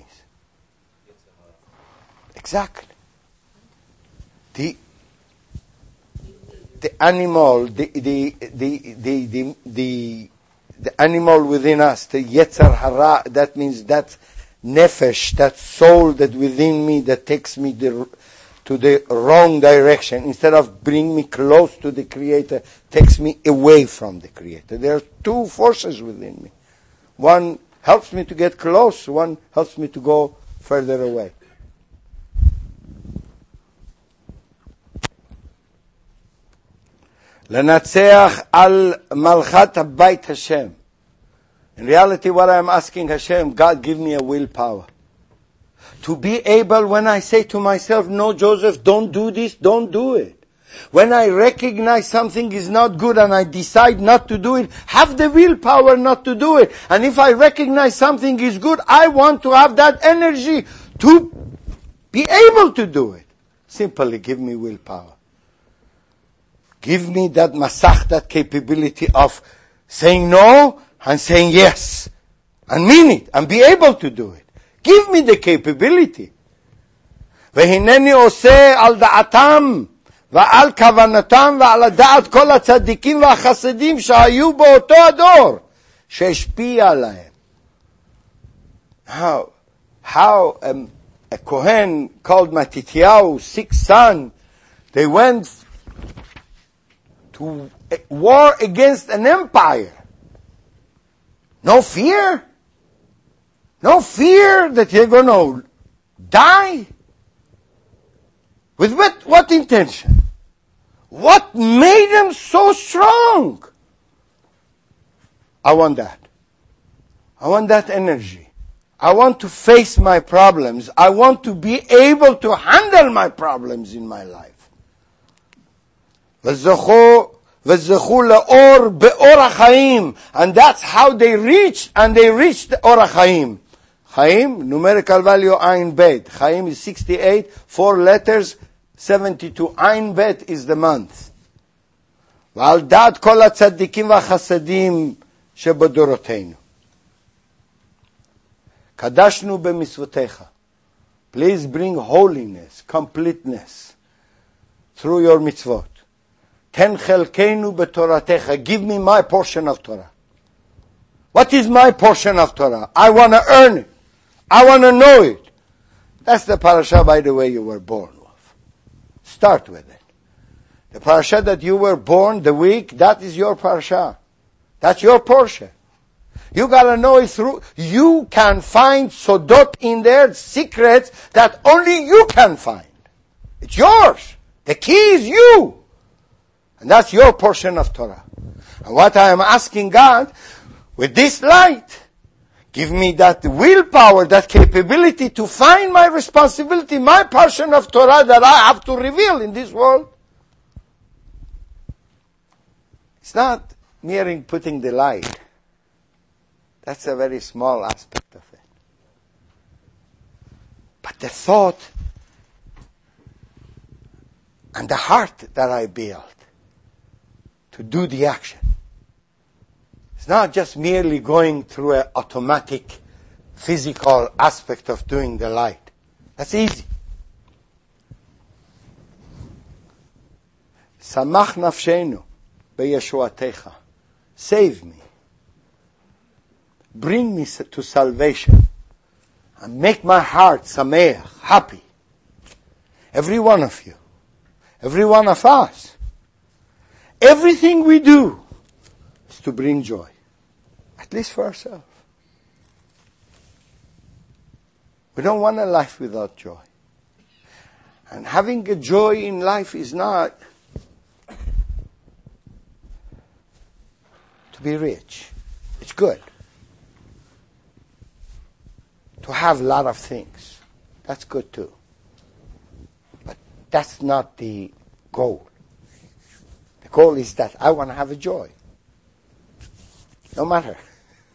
Exactly. The animal, the animal within us, the Yetzer Hara, that means that nefesh, that soul that within me that takes me to the wrong direction, instead of bringing me close to the Creator, takes me away from the Creator. There are two forces within me. One helps me to get close, one helps me to go further away. Lenatzeach al malchat habayit Hashem. In reality, what I am asking Hashem, God, give me a willpower. To be able, when I say to myself, no, Joseph, don't do this, don't do it. When I recognize something is not good and I decide not to do it, have the willpower not to do it. And if I recognize something is good, I want to have that energy to be able to do it. Simply give me willpower. Give me that masach, that capability of saying no and saying yes. And mean it. And be able to do it. Give me the capability. והנני עושה על דעתם ועל כוונתם ועל דעת כל הצדיקים והחסדים שהיו באותו הדור שהשפיע עליהם. How a Kohen called Matityahu's sixth son, they went to war against an empire. No fear? No fear that you're going to die? With what intention? What made them so strong? I want that. I want that energy. I want to face my problems. I want to be able to handle my problems in my life. וזכו לאור באור החיים. And that's how they reached אור החיים. חיים, numerical value Ayin Bet. חיים is 68, 4 letters, 72. Ayin Bet is the month. ועל דעת כל הצדיקים והחסדים שבדורותינו. קדשנו במצוותיך. Please bring holiness, completeness through your mitzvot. תן חלקנו בתורתך. Give me my portion of Torah. What is my portion of Torah? I want to earn it. I want to know it. That's the parasha, by the way, you were born with. Start with it. The parasha that you were born, the week, that is your parasha. That's your portion. You gotta know it through. You can find sodot in there, secrets that only you can find. It's yours. The key is you. And that's your portion of Torah. And what I am asking God, with this light, give me that willpower, that capability to find my responsibility, my portion of Torah that I have to reveal in this world. It's not mere putting the light. That's a very small aspect of it. But the thought and the heart that I build to do the action. It's not just merely going through an automatic, physical aspect of doing the light. That's easy. Samach nafshenu beyeshuatecha. Save me. Bring me to salvation. And make my heart sameach, happy. Every one of you. Every one of us. Everything we do is to bring joy. At least for ourselves. We don't want a life without joy. And having a joy in life is not to be rich. It's good. To have a lot of things. That's good too. But that's not the goal. The goal is that I want to have a joy. No matter.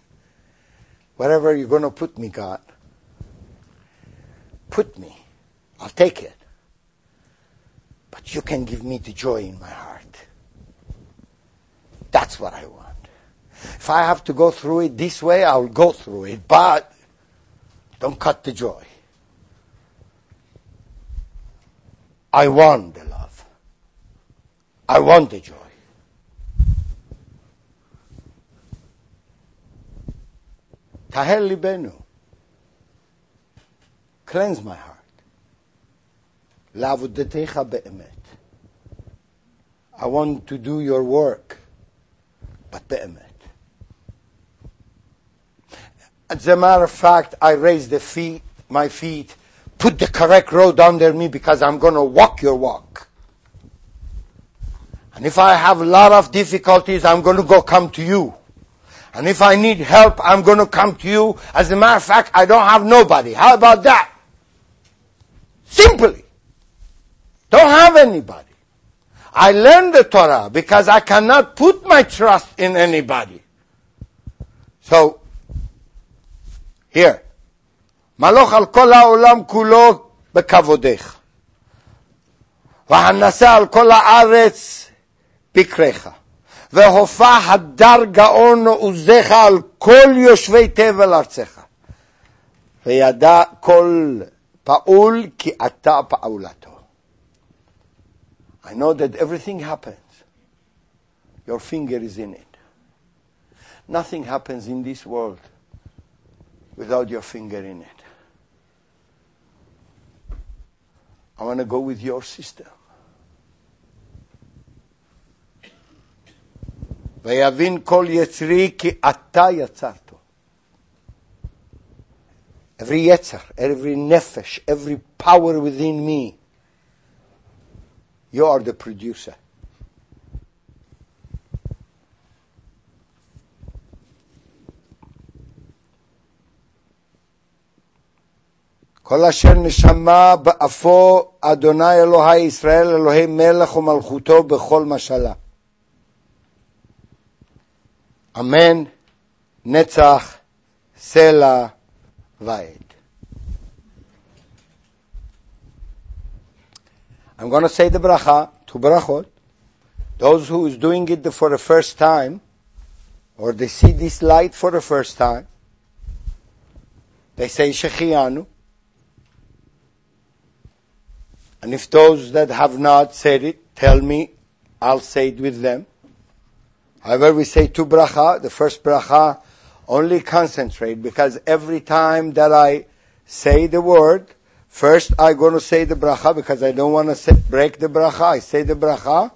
Wherever you're going to put me, God, put me I'll take it. But you can give me the joy in my heart. That's what I want. If I have to go through it this way, I'll go through it. But don't cut the joy. I want the love. I want the joy. Tahel libenu. Cleanse my heart. La'avodatecha be'emet. I want to do your work, but be'emet. As a matter of fact, I raise my feet, put the correct road under me because I'm going to walk your walk. And if I have a lot of difficulties, I'm going to go come to you. And if I need help, I'm going to come to you. As a matter of fact, I don't have nobody. How about that? Simply. Don't have anybody. I learned the Torah because I cannot put my trust in anybody. So, here. מלוך על כל העולם כולו בכבודך. והנשא על כל הארץ בקריך. והופע הדר גאון עוזך על כל יושבי תבל ארצך. וידע כל פעול כי אתה פעולתו. I know that everything happens. Your finger is in it. Nothing happens in this world without your finger in it. I want to go with your system. ויבין כל יצרי כי אתה יצרתו. Every yetzer, every nefesh, every power within me, you are the producer. כל אשר נשמה באפו אדוני אלוהי ישראל אלוהי מלך ומלכותו בכל משלה. אמן, נצח, סלע, ועד. I'm going to say the bracha, two brachot. Those who is doing it for the first time, or they see this light for the first time, they say Shechianu. And if those that have not said it, tell me, I'll say it with them. However, we say two bracha. The first bracha, only concentrate, because every time that I say the word, first I'm going to say the bracha, because I don't want to break the bracha. I say the bracha.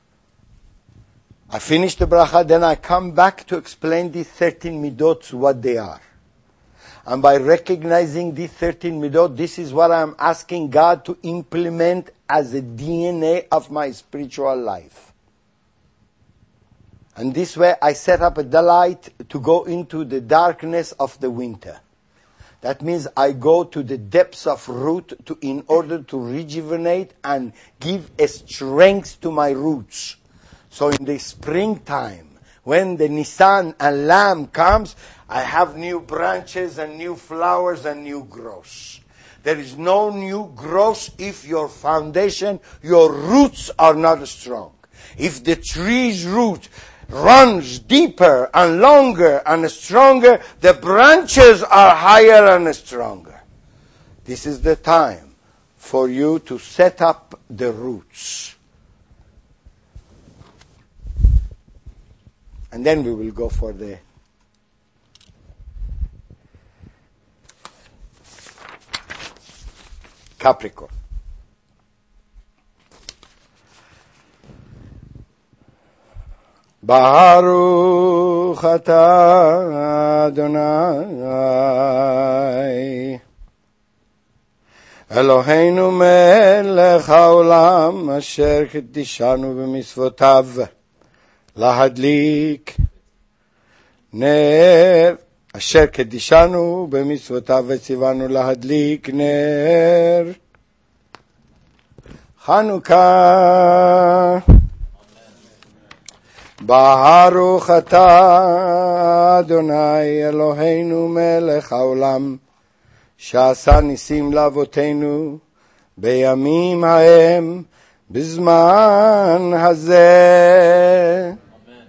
I finish the bracha, then I come back to explain these 13 midot, what they are. And by recognizing these 13 midot, this is what I'm asking God to implement as a DNA of my spiritual life. And this way I set up a delight to go into the darkness of the winter. That means I go to the depths of root in order to rejuvenate and give a strength to my roots. So in the springtime, when the Nisan and Lamb comes, I have new branches and new flowers and new growth. There is no new growth if your foundation, your roots are not strong. If the tree's root runs deeper and longer and stronger, the branches are higher and stronger. This is the time for you to set up the roots. And then we will go for the Capricorn. Baruch atah Adonai Eloheinu melech haolam asher קידשנו במצוותיו להדליק נר אשר קידשנו במצוותיו וציוונו להדליק נר חנוכה. ברוך אתה אדוני אלוהינו מלך העולם שעשה ניסים לאבותינו בימים ההם, בזמן הזה. Amen.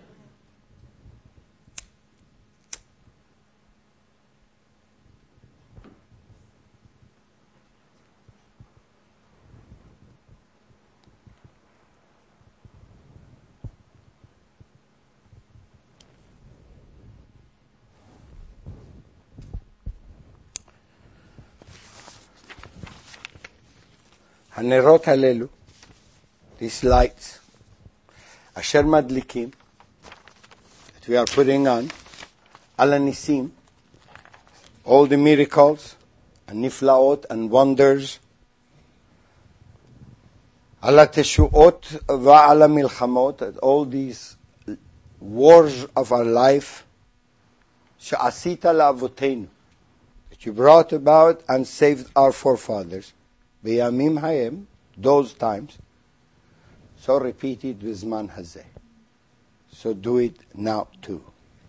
הנרות הללו, these lights, אשר מדליקים, that we are putting on, על הניסים, all the miracles, הנפלאות and wonders, על התשועות ועל המלחמות, all these wars of our life, שעשית לאבותינו, that you brought about and saved our forefathers, בימים ההם, those times, so repeat it בזמן הזה. So do it now too.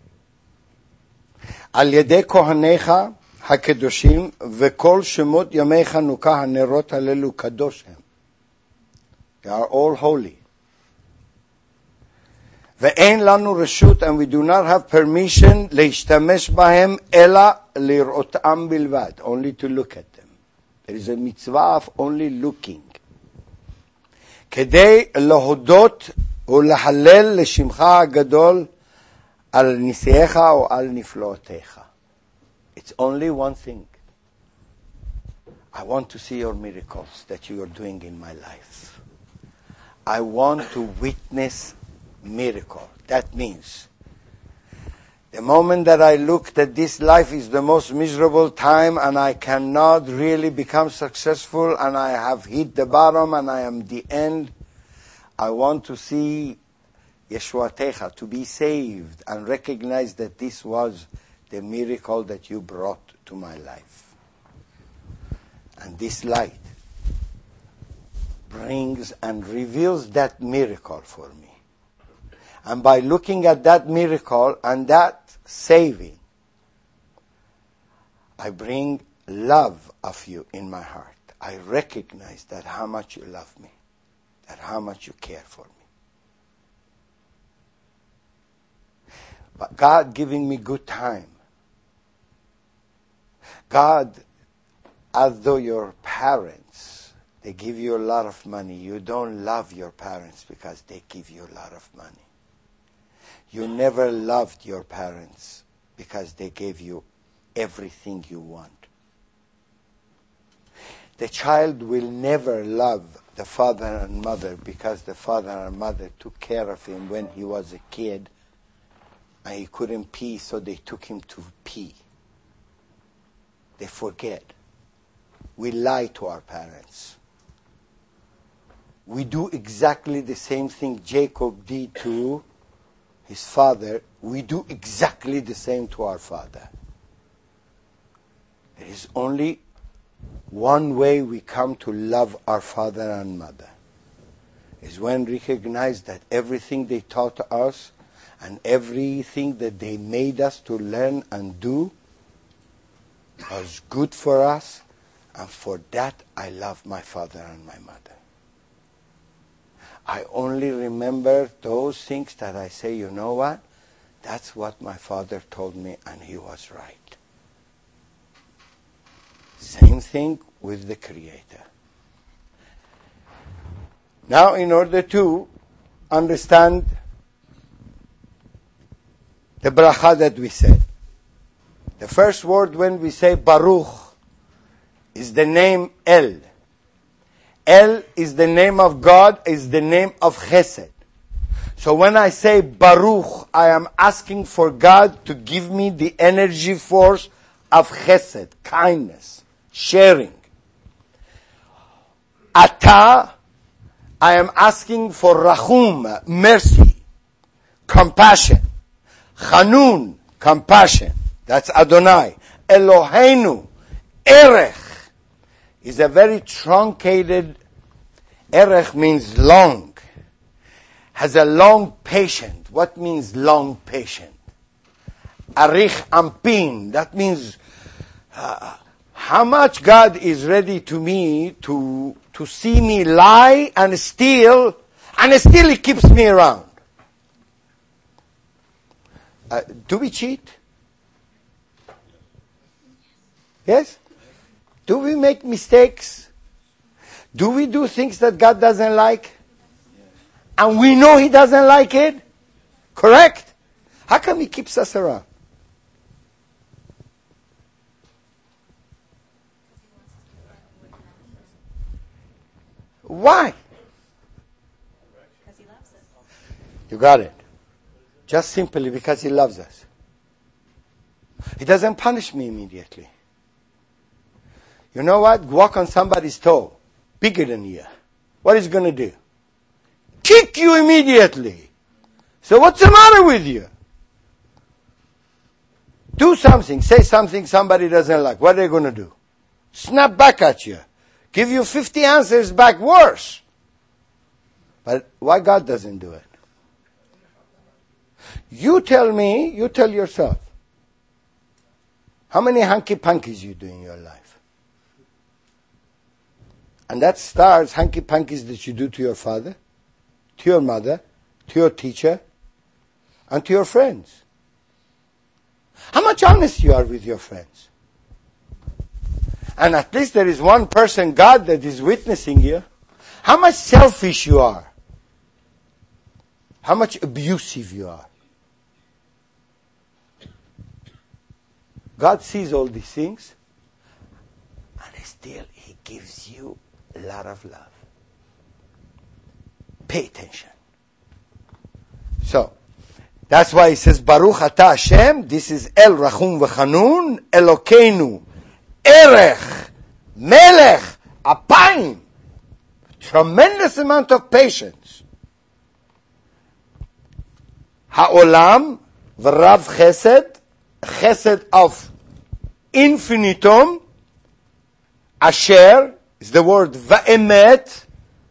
על ידי כהניך הקדושים וכל שמות ימי חנוכה הנרות הללו קדוש הם. They are all holy. ואין לנו רשות and we do not have permission להשתמש בהם אלא לראותם בלבד, only to look at them. There is a mitzvah of only looking. כדי להודות ולהלל לשמך הגדול על ניסייך או על נפלאותיך. It's only one thing. I want to see your miracles that you are doing in my life. I want to witness miracle. That means the moment that I look that this life is the most miserable time and I cannot really become successful and I have hit the bottom and I am the end, I want to see Yeshuatecha, to be saved and recognize that this was the miracle that you brought to my life. And this light brings and reveals that miracle for me. And by looking at that miracle and that saving, I bring love of you in my heart. I recognize that how much you love me, that how much you care for me. But God giving me good time. God, as though your parents, they give you a lot of money, you don't love your parents because they give you a lot of money. You never loved your parents because they gave you everything you want. The child will never love the father and mother because the father and mother took care of him when he was a kid and he couldn't pee, so they took him to pee. They forget. We lie to our parents. We do exactly the same thing Jacob did to his father. We do exactly the same to our father. There is only one way we come to love our father and mother, is when we recognize that everything they taught us and everything that they made us to learn and do was good for us, and for that I love my father and my mother. I only remember those things that I say, you know what? That's what my father told me and he was right. Same thing with the Creator. Now, in order to understand the bracha that we said, the first word when we say Baruch is the name El. El is the name of God, is the name of Chesed. So when I say Baruch, I am asking for God to give me the energy force of Chesed, kindness, sharing. Ata, I am asking for Rachum, mercy, compassion. Chanun, compassion. That's Adonai. Eloheinu, Erech, is a very truncated, Erech means long, has a long patient. What means long patient? Arich Ampin, that means how much God is ready to me to to see me lie and steal, and still he keeps me around. Do we cheat? Yes? Do we make mistakes? Do we do things that God doesn't like? And we know He doesn't like it? Correct? How come He keeps us around? Why? Because He loves us. You got it. Just simply because He loves us. He doesn't punish me immediately. You know what? Walk on somebody's toe, bigger than you. What is he going to do? Kick you immediately. So what's the matter with you? Do something, say something somebody doesn't like. What are they going to do? Snap back at you. Give you 50 answers back worse. But why God doesn't do it? You tell me, you tell yourself. How many hanky-pankies you do in your life? And that starts hanky-pankies that you do to your father, to your mother, to your teacher, and to your friends. How much honest you are with your friends? And at least there is one person, God, that is witnessing you. How much selfish you are. How much abusive you are. God sees all these things, and still He gives you a lot of love. Pay attention. So, that's why He says, Baruch Ata Hashem, this is El Rachum V'Chanun, Elokeinu, Erech, Melech, Apayim. Tremendous amount of patience. Ha'olam, V'Rav Chesed, Chesed of infinitum, Asher, is the word Va'emet.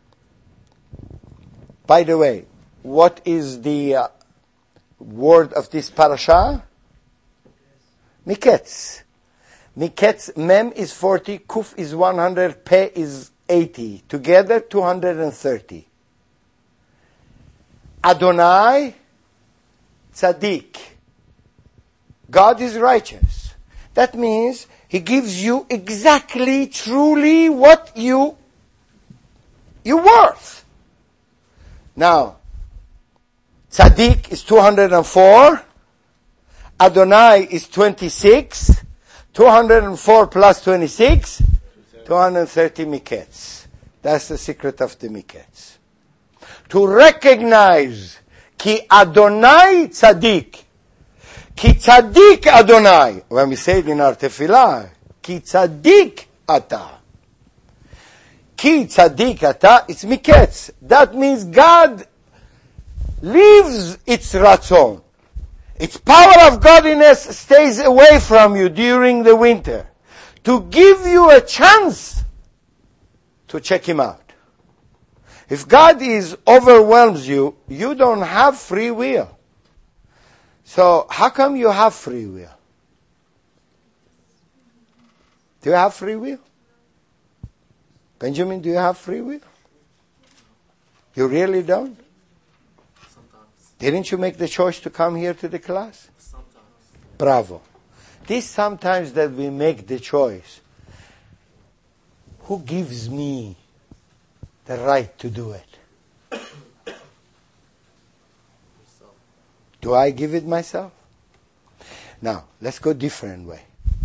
By the way, what is the word of this parasha? Miketz. Miketz, Mem is 40, Kuf is 100, Pe is 80. Together, 230. Adonai, Tzaddik. God is righteous. That means He gives you exactly, truly what you're worth. Now, Tzaddik is 204. Adonai is 26. 204 plus 26. 230 miketz. That's the secret of the miketz. To recognize Ki Adonai Tzaddik. Ki Tzaddik Adonai. When we say it in our tefillah, Ki Tzaddik Ata. Ki Tzaddik Ata, it's miketz. That means God leaves its ratzon. Its power of godliness stays away from you during the winter to give you a chance to check Him out. If God overwhelms you, you don't have free will. So how come you have free will? Do you have free will? Benjamin, do you have free will? You really don't? Sometimes. Didn't you make the choice to come here to the class? Sometimes. Bravo. This sometimes that we make the choice. Who gives me the right to do it? Yourself. Do I give it myself? Now, let's go different way.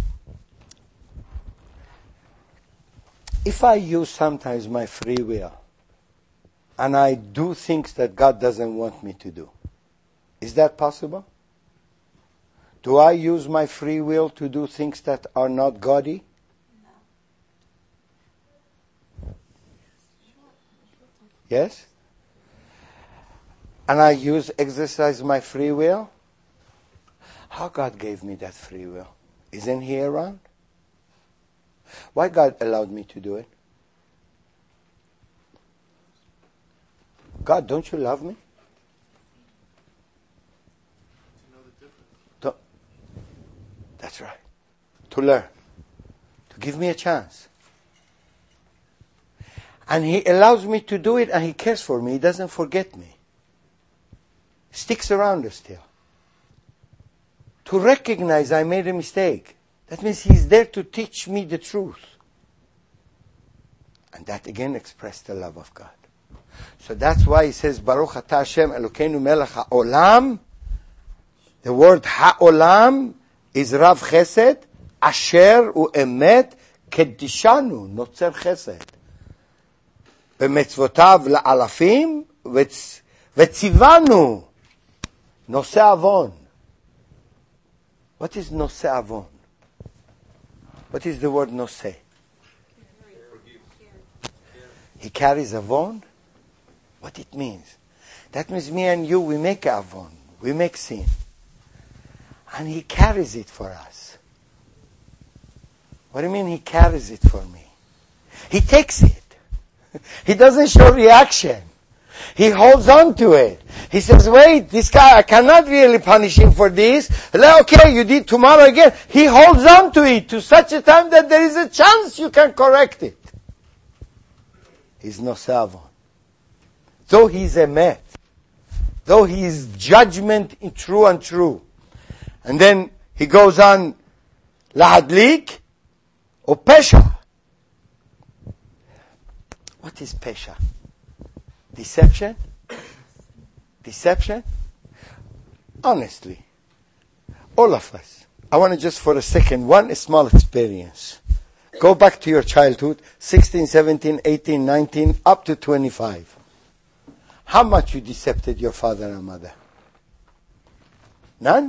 If I use sometimes my free will, and I do things that God doesn't want me to do, is that possible? Do I use my free will to do things that are not godly? Yes? And I exercise my free will? How God gave me that free will? Isn't He around? Why God allowed me to do it? God, don't you love me? To know the difference. That's right. To learn. To give me a chance. And He allows me to do it, and He cares for me. He doesn't forget me. Sticks around still. To recognize I made a mistake. That means He's there to teach me the truth. And that again expressed the love of God. So that's why He says, Baruch Atah Hashem Elokeinu melech ha'olam. The word ha'olam is Rav Chesed, Asher u'emet kedishanu, notzer Chesed. במצוותיו לאלפים וציוונו נושא עוון. What is נושא עוון? What is the word נושא? He carries avon? What it means? That means me and you, we make avon. We make sin. And He carries it for us. What do you mean He carries it for me? He takes it. He doesn't show reaction. He holds on to it. He says, wait, this guy, I cannot really punish him for this. Okay, you did tomorrow again. He holds on to it to such a time that there is a chance you can correct it. He's no savon. Though He's emet. Though He is judgment in true and true. And then He goes on, lahadlik or pesha. What is pesha? Deception? Deception? Honestly, all of us. I want to just for a second, one small experience. Go back to your childhood, 16, 17, 18, 19, up to 25. How much you decepted your father and mother? None?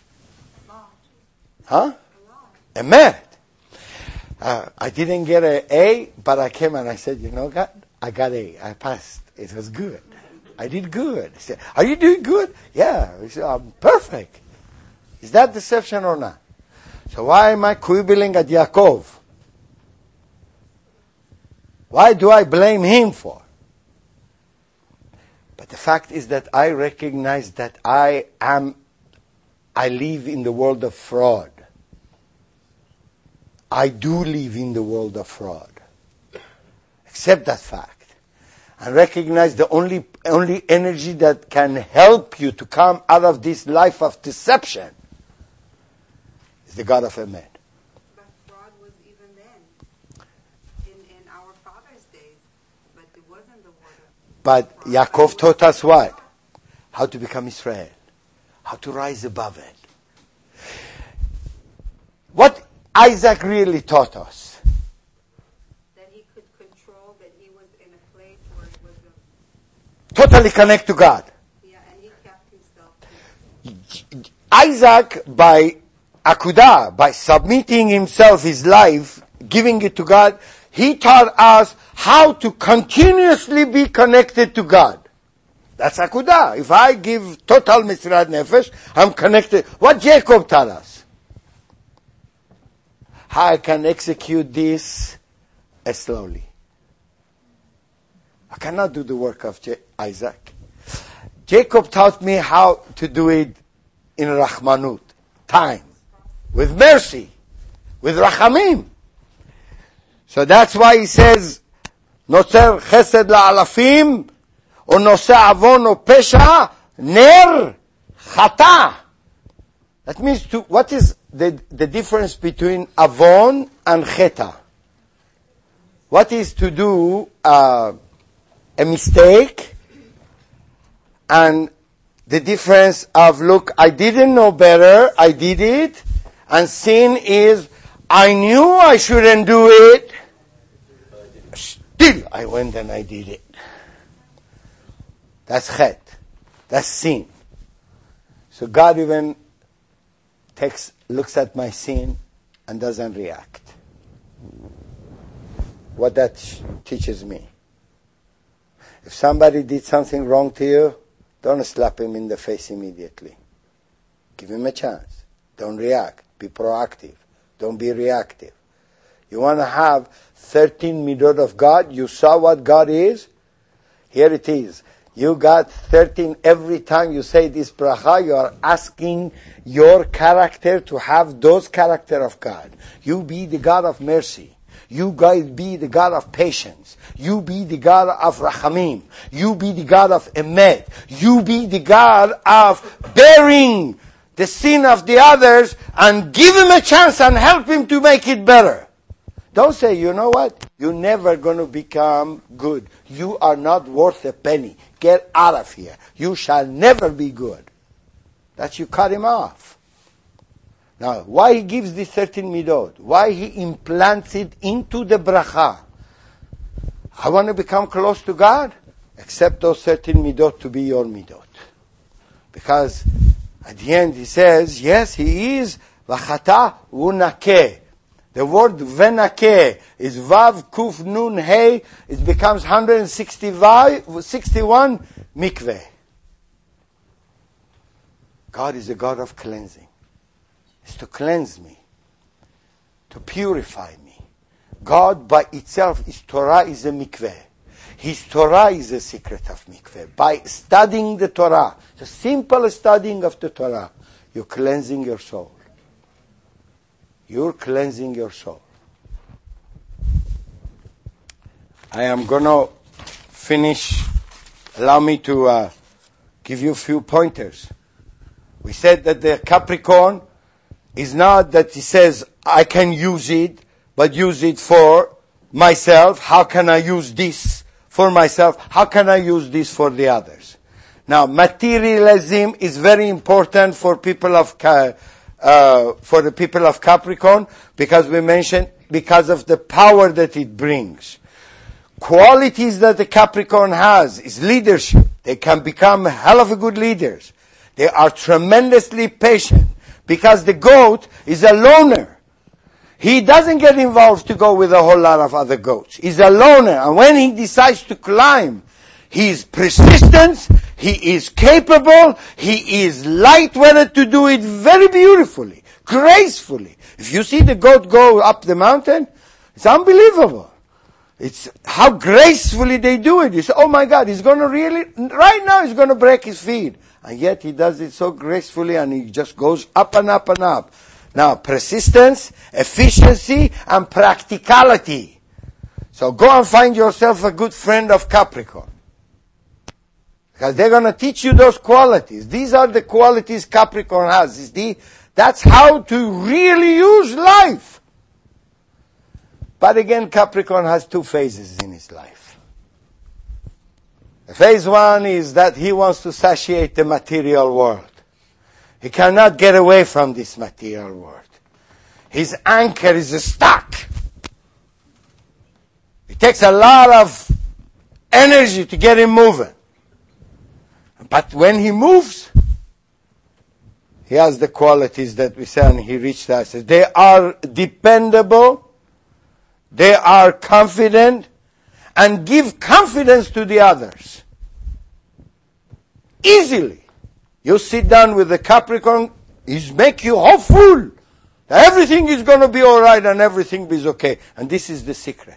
Huh? Emet. I didn't get an A, but I came and I said, you know, God, I got A. I passed. It was good. I did good. He said, are you doing good? Yeah. He said, I'm perfect. Is that deception or not? So why am I quibbling at Yaakov? Why do I blame him for? But the fact is that I recognize that I live in the world of fraud. I do live in the world of fraud. Accept that fact. And recognize the only energy that can help you to come out of this life of deception is the God of Emet. But fraud was even then, in our father's days, but it wasn't the word of But Yaakov taught us what? How to become Israel. How to rise above it. What Isaac really taught us. that he could control, that he was in a place where it was Totally connect to God. and he kept himself. Isaac, by Akudah, by submitting himself, his life, giving it to God, he taught us how to continuously be connected to God. That's Akudah. If I give total Mesirat Nefesh, I'm connected. What Jacob taught us? How I can execute this slowly. I cannot do the work of Isaac. Jacob taught me how to do it in Rahmanut, time, with mercy, with Rachamim. So that's why he says, Noser chesed la'alafim, or Noseh avon or pesha, ner chata. That means what is the difference between avon and cheta? What is to do a mistake, and the difference of, look, I didn't know better, I did it, and sin is, I knew I shouldn't do it, still I went and I did it. That's chet. That's sin. So God even looks at my sin and doesn't react. What that teaches me. If somebody did something wrong to you, don't slap him in the face immediately. Give him a chance. Don't react. Be proactive. Don't be reactive. You want to have 13 midot of God? You saw what God is? Here it is. You got 13 every time you say this bracha, you are asking your character to have those character of God. You be the God of mercy. You guys be the God of patience. You be the God of Rachamim. You be the God of Emet. You be the God of bearing the sin of the others and give him a chance and help him to make it better. Don't say, you know what? You're never going to become good. You are not worth a penny. Get out of here. You shall never be good. That you cut him off. Now, why he gives these 13 midot? Why he implants it into the bracha? I want to become close to God. Accept those 13 midot to be your midot. Because at the end he says, yes, he is v'chata v'nakeh. The word venakeh is vav kuf nun hey. It becomes 161 mikveh. God is a God of cleansing. It's to cleanse me, to purify me. God by itself, His Torah is a mikveh. His Torah is the secret of mikveh. By studying the Torah, the simple studying of the Torah, you're cleansing your soul. You're cleansing your soul. I am going to finish. Allow me to give you a few pointers. We said that the Capricorn is not that he says, I can use it, but use it for myself. How can I use this for myself? How can I use this for the others? Now, materialism is very important for people of for the people of Capricorn, because we mentioned because of the power that it brings. Qualities that the Capricorn has is leadership. They can become a hell of a good leaders. They are tremendously patient, because the goat is a loner. He doesn't get involved to go with a whole lot of other goats. He's a loner, and when he decides to climb, he is persistent, he is capable, he is light-weighted to do it very beautifully, gracefully. If you see the goat go up the mountain, it's unbelievable. It's how gracefully they do it. You say, oh my God, he's going to really, right now he's going to break his feet. And yet he does it so gracefully, and he just goes up and up and up. Now, persistence, efficiency, and practicality. So go and find yourself a good friend of Capricorn. Because they're going to teach you those qualities. These are the qualities Capricorn has. That's how to really use life. But again, Capricorn has two phases in his life. Phase one is that he wants to satiate the material world. He cannot get away from this material world. His anchor is stuck. It takes a lot of energy to get him moving. But when he moves, he has the qualities that we say, and he reached us. They are dependable, they are confident, and give confidence to the others. Easily. You sit down with the Capricorn, he's make you hopeful. Everything is going to be all right and everything is okay. And this is the secret.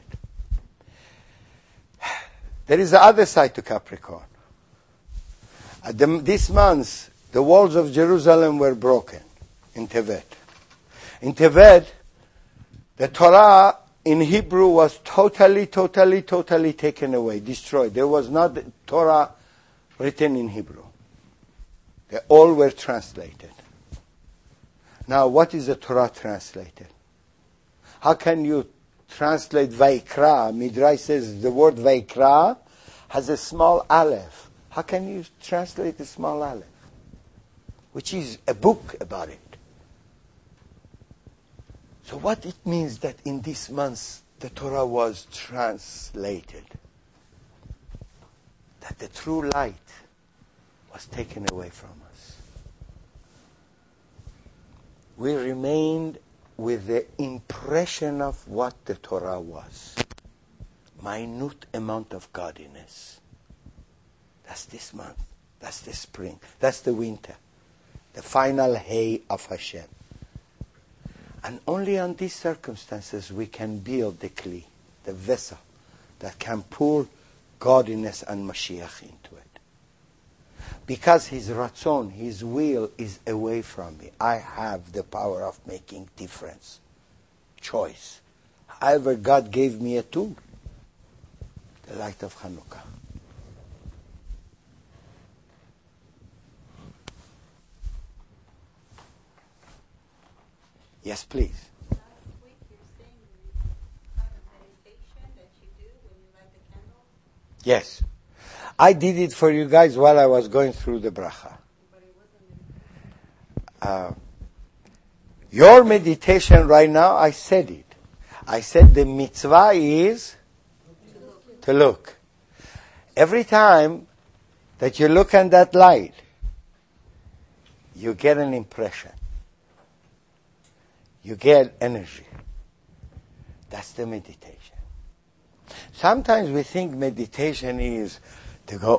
There is the other side to Capricorn. This month, the walls of Jerusalem were broken in Tevet. In Tevet, the Torah in Hebrew was totally taken away, destroyed. There was not the Torah written in Hebrew. They all were translated. Now, what is the Torah translated? How can you translate Vaikra? Midrash says the word Vaikra has a small aleph. How can you translate a small aleph? Which is a book about it. So what it means that in this month the Torah was translated. That the true light was taken away from us. We remained with the impression of what the Torah was. Minute amount of godliness. That's this month. That's the spring. That's the winter. The final hay of Hashem. And only on these circumstances we can build the kli, the vessel, that can pour godliness and Mashiach into it. Because his ratzon, his will, is away from me. I have the power of making difference. Choice. However, God gave me a tool, the light of Hanukkah. Yes, please. Last week you're saying the kind of meditation that you do when you light the candle. Yes. I did it for you guys while I was going through the bracha. But it wasn't. Your meditation right now, I said it. I said the mitzvah is to look. Every time that you look at that light, you get an impression. You get energy. That's the meditation. Sometimes we think meditation is to go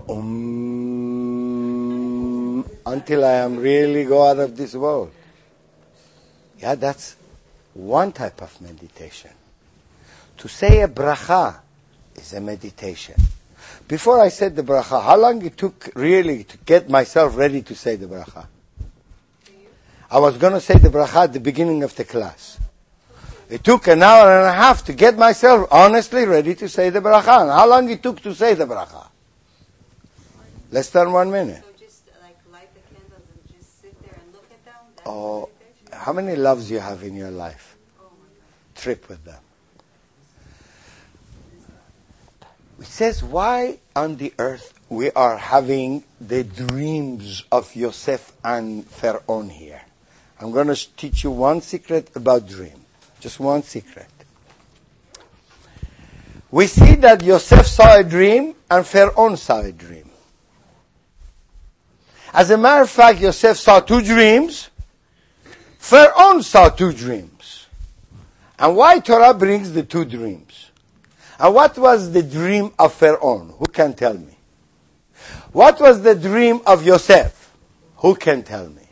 until I am really go out of this world. Yeah, that's one type of meditation. To say a bracha is a meditation. Before I said the bracha, how long it took really to get myself ready to say the bracha? I was going to say the bracha at the beginning of the class. It took an hour and a half to get myself honestly ready to say the bracha. And how long it took to say the bracha? Less than 1 minute. So just like light the candles and just sit there and look at them? That's Oh, meditation? how many loves you have in your life? Oh my God. Trip with them. It says, why on the earth we are having the dreams of Yosef and Pharaoh here? I'm going to teach you one secret about dream. Just one secret. We see that Yosef saw a dream and Pharaoh saw a dream. As a matter of fact, Yosef saw 2 dreams. Pharaoh saw 2 dreams. And why Torah brings the 2 dreams? And what was the dream of Pharaoh? Who can tell me? What was the dream of Yosef? Who can tell me?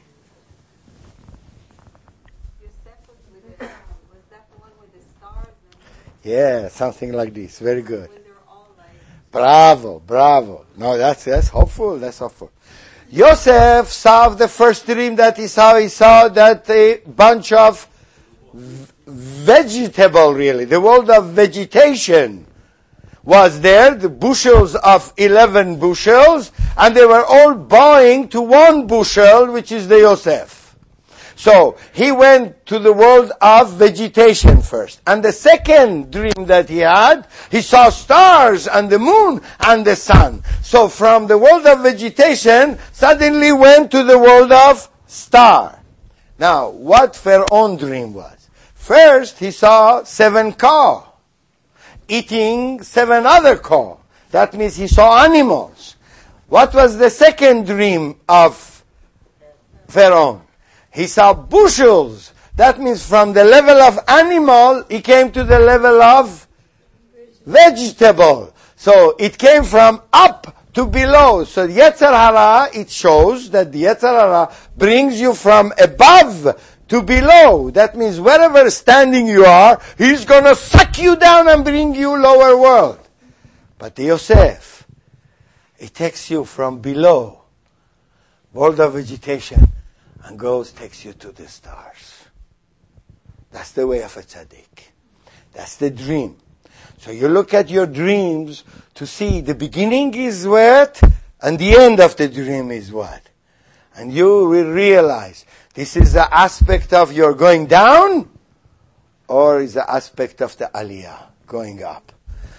Yosef was that the one with the stars? Yeah, something like this. Very good. When they're all like... Bravo. No, that's hopeful. That's hopeful. Yosef saw the first dream that he saw that a bunch of vegetable, really, the world of vegetation was there, the bushels of 11 bushels, and they were all bowing to 1 bushel, which is the Yosef. So, he went to the world of vegetation first. And the second dream that he had, he saw stars and the moon and the sun. So, from the world of vegetation, suddenly went to the world of star. Now, what Pharaoh's dream was? First, he saw 7 cows eating 7 other cows. That means he saw animals. What was the second dream of Pharaoh? He saw bushels. That means from the level of animal, he came to the level of vegetable. So it came from up to below. So Yetzer Hara, it shows that the Yetzer Hara brings you from above to below. That means wherever standing you are, he's going to suck you down and bring you lower world. But the Yosef, it takes you from below, world of vegetation, and takes you to the stars. That's the way of a tzaddik. That's the dream. So you look at your dreams to see the beginning is what, and the end of the dream is what. And you will realize this is the aspect of your going down, or is the aspect of the aliyah, going up.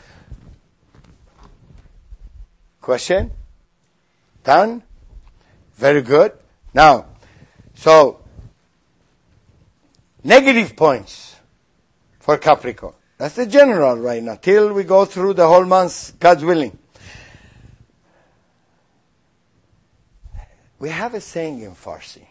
Question? Done? Very good. Now, so, negative points for Capricorn. That's the general right now, till we go through the whole month, God's willing. We have a saying in Farsi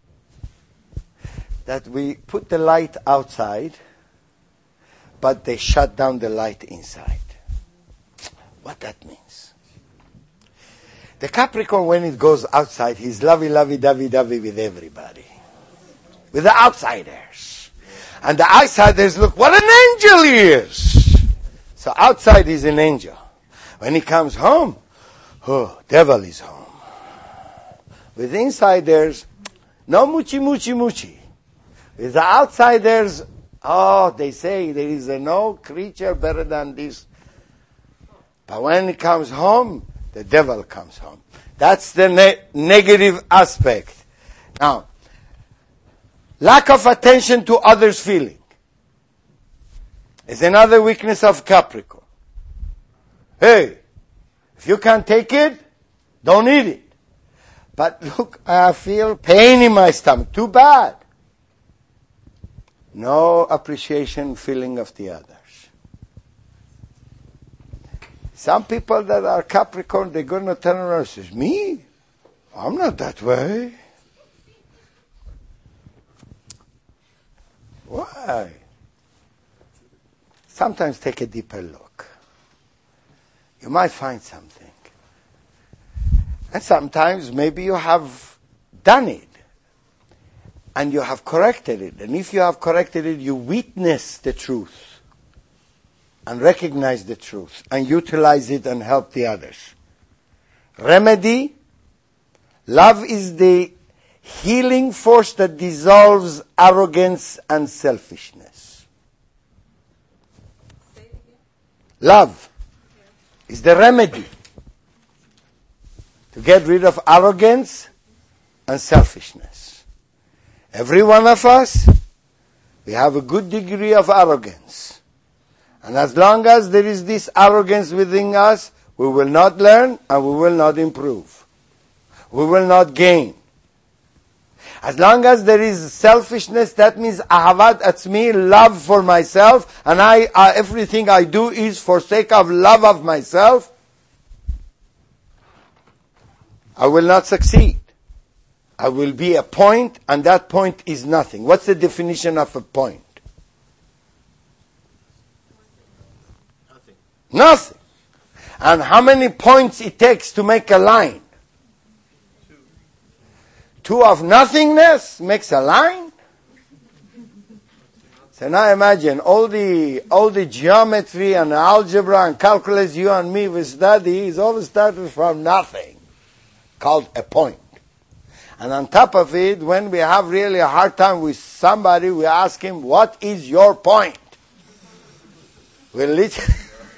that we put the light outside, but they shut down the light inside. What that means? The Capricorn, when it goes outside, he's lovey-dovey with everybody. With the outsiders. And the outsiders look, what an angel he is! So outside he's an angel. When he comes home, devil is home. With the insiders, no muchi. With the outsiders, Oh, they say there is no creature better than this. But when it comes home, the devil comes home. That's the negative aspect. Now, lack of attention to others' feeling is another weakness of Capricorn. Hey, if you can't take it, don't eat it. But look, I feel pain in my stomach. Too bad. No appreciation feeling of the others. Some people that are Capricorn, they're going to turn around and say, me? I'm not that way. Why? Sometimes take a deeper look. You might find something. And sometimes maybe you have done it. And you have corrected it. And if you have corrected it, you witness the truth. And recognize the truth. And utilize it and help the others. Remedy. Love is the healing force that dissolves arrogance and selfishness. Say it again. Love is the remedy to get rid of arrogance and selfishness. Every one of us, we have a good degree of arrogance. And as long as there is this arrogance within us, we will not learn and we will not improve. We will not gain. As long as there is selfishness, that means ahavat atzmi, love for myself, and everything I do is for sake of love of myself, I will not succeed. I will be a point, and that point is nothing. What's the definition of a point? Nothing. Nothing. And how many points it takes to make a line? Two of nothingness makes a line? So now imagine all the geometry and algebra and calculus you and me will study is all started from nothing, called a point. And on top of it, when we have really a hard time with somebody, we ask him, what is your point? We literally,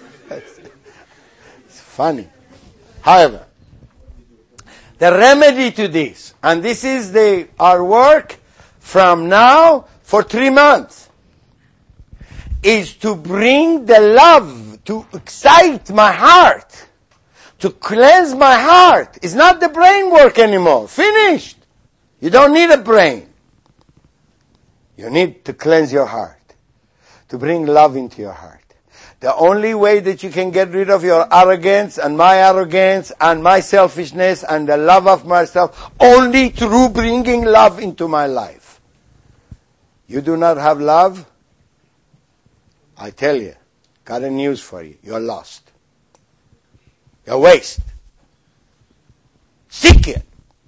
it's funny. However, the remedy to this, and this is our work from now for 3 months, is to bring the love, to excite my heart, to cleanse my heart. It's not the brain work anymore. Finished. You don't need a brain. You need to cleanse your heart, to bring love into your heart. The only way that you can get rid of your arrogance and my selfishness and the love of myself, only through bringing love into my life. You do not have love? I tell you, got a news for you. You're lost. You're waste. Seek it.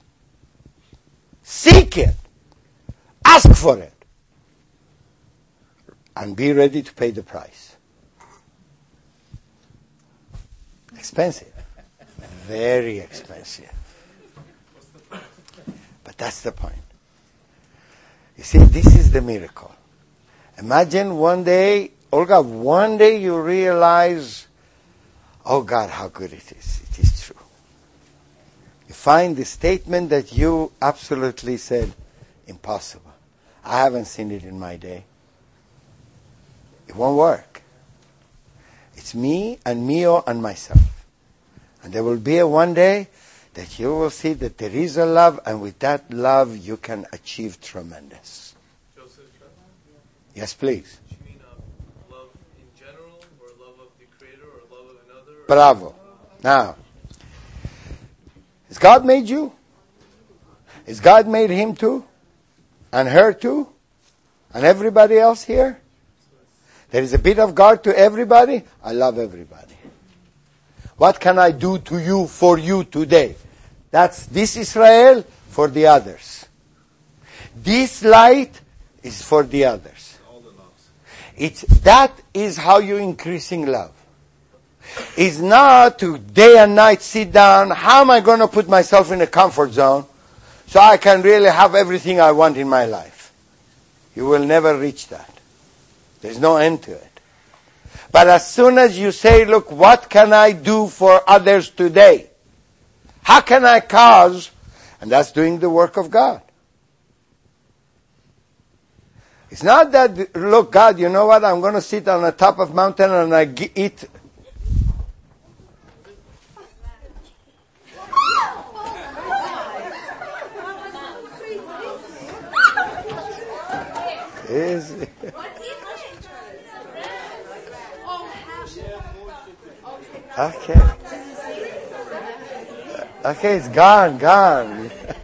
Seek it. Ask for it. And be ready to pay the price. Expensive. Very expensive. But that's the point. You see, this is the miracle. Imagine one day, Olga, one day you realize, oh God, how good it is. It is true. You find the statement that you absolutely said, impossible. I haven't seen it in my day. It won't work. It's me and Mio and myself. And there will be one day that you will see that there is a love, and with that love you can achieve tremendous. Joseph, Yes, please. do you mean love in general, or love of the Creator, or love of another? Or Bravo. Now, has God made you? Has God made him too? And her too? And everybody else here? There is a bit of God to everybody. I love everybody. What can I do to you, for you today? That's this Israel for the others. This light is for the others. all the loves. That is how you increasing love. It's not to day and night sit down, how am I going to put myself in a comfort zone so I can really have everything I want in my life? You will never reach that. There's no end to it. But as soon as you say, look, what can I do for others today? How can I cause? And that's doing the work of God. It's not that, look, God, you know what? I'm going to sit on the top of mountain and I eat. Is it? Okay. Okay, it's gone.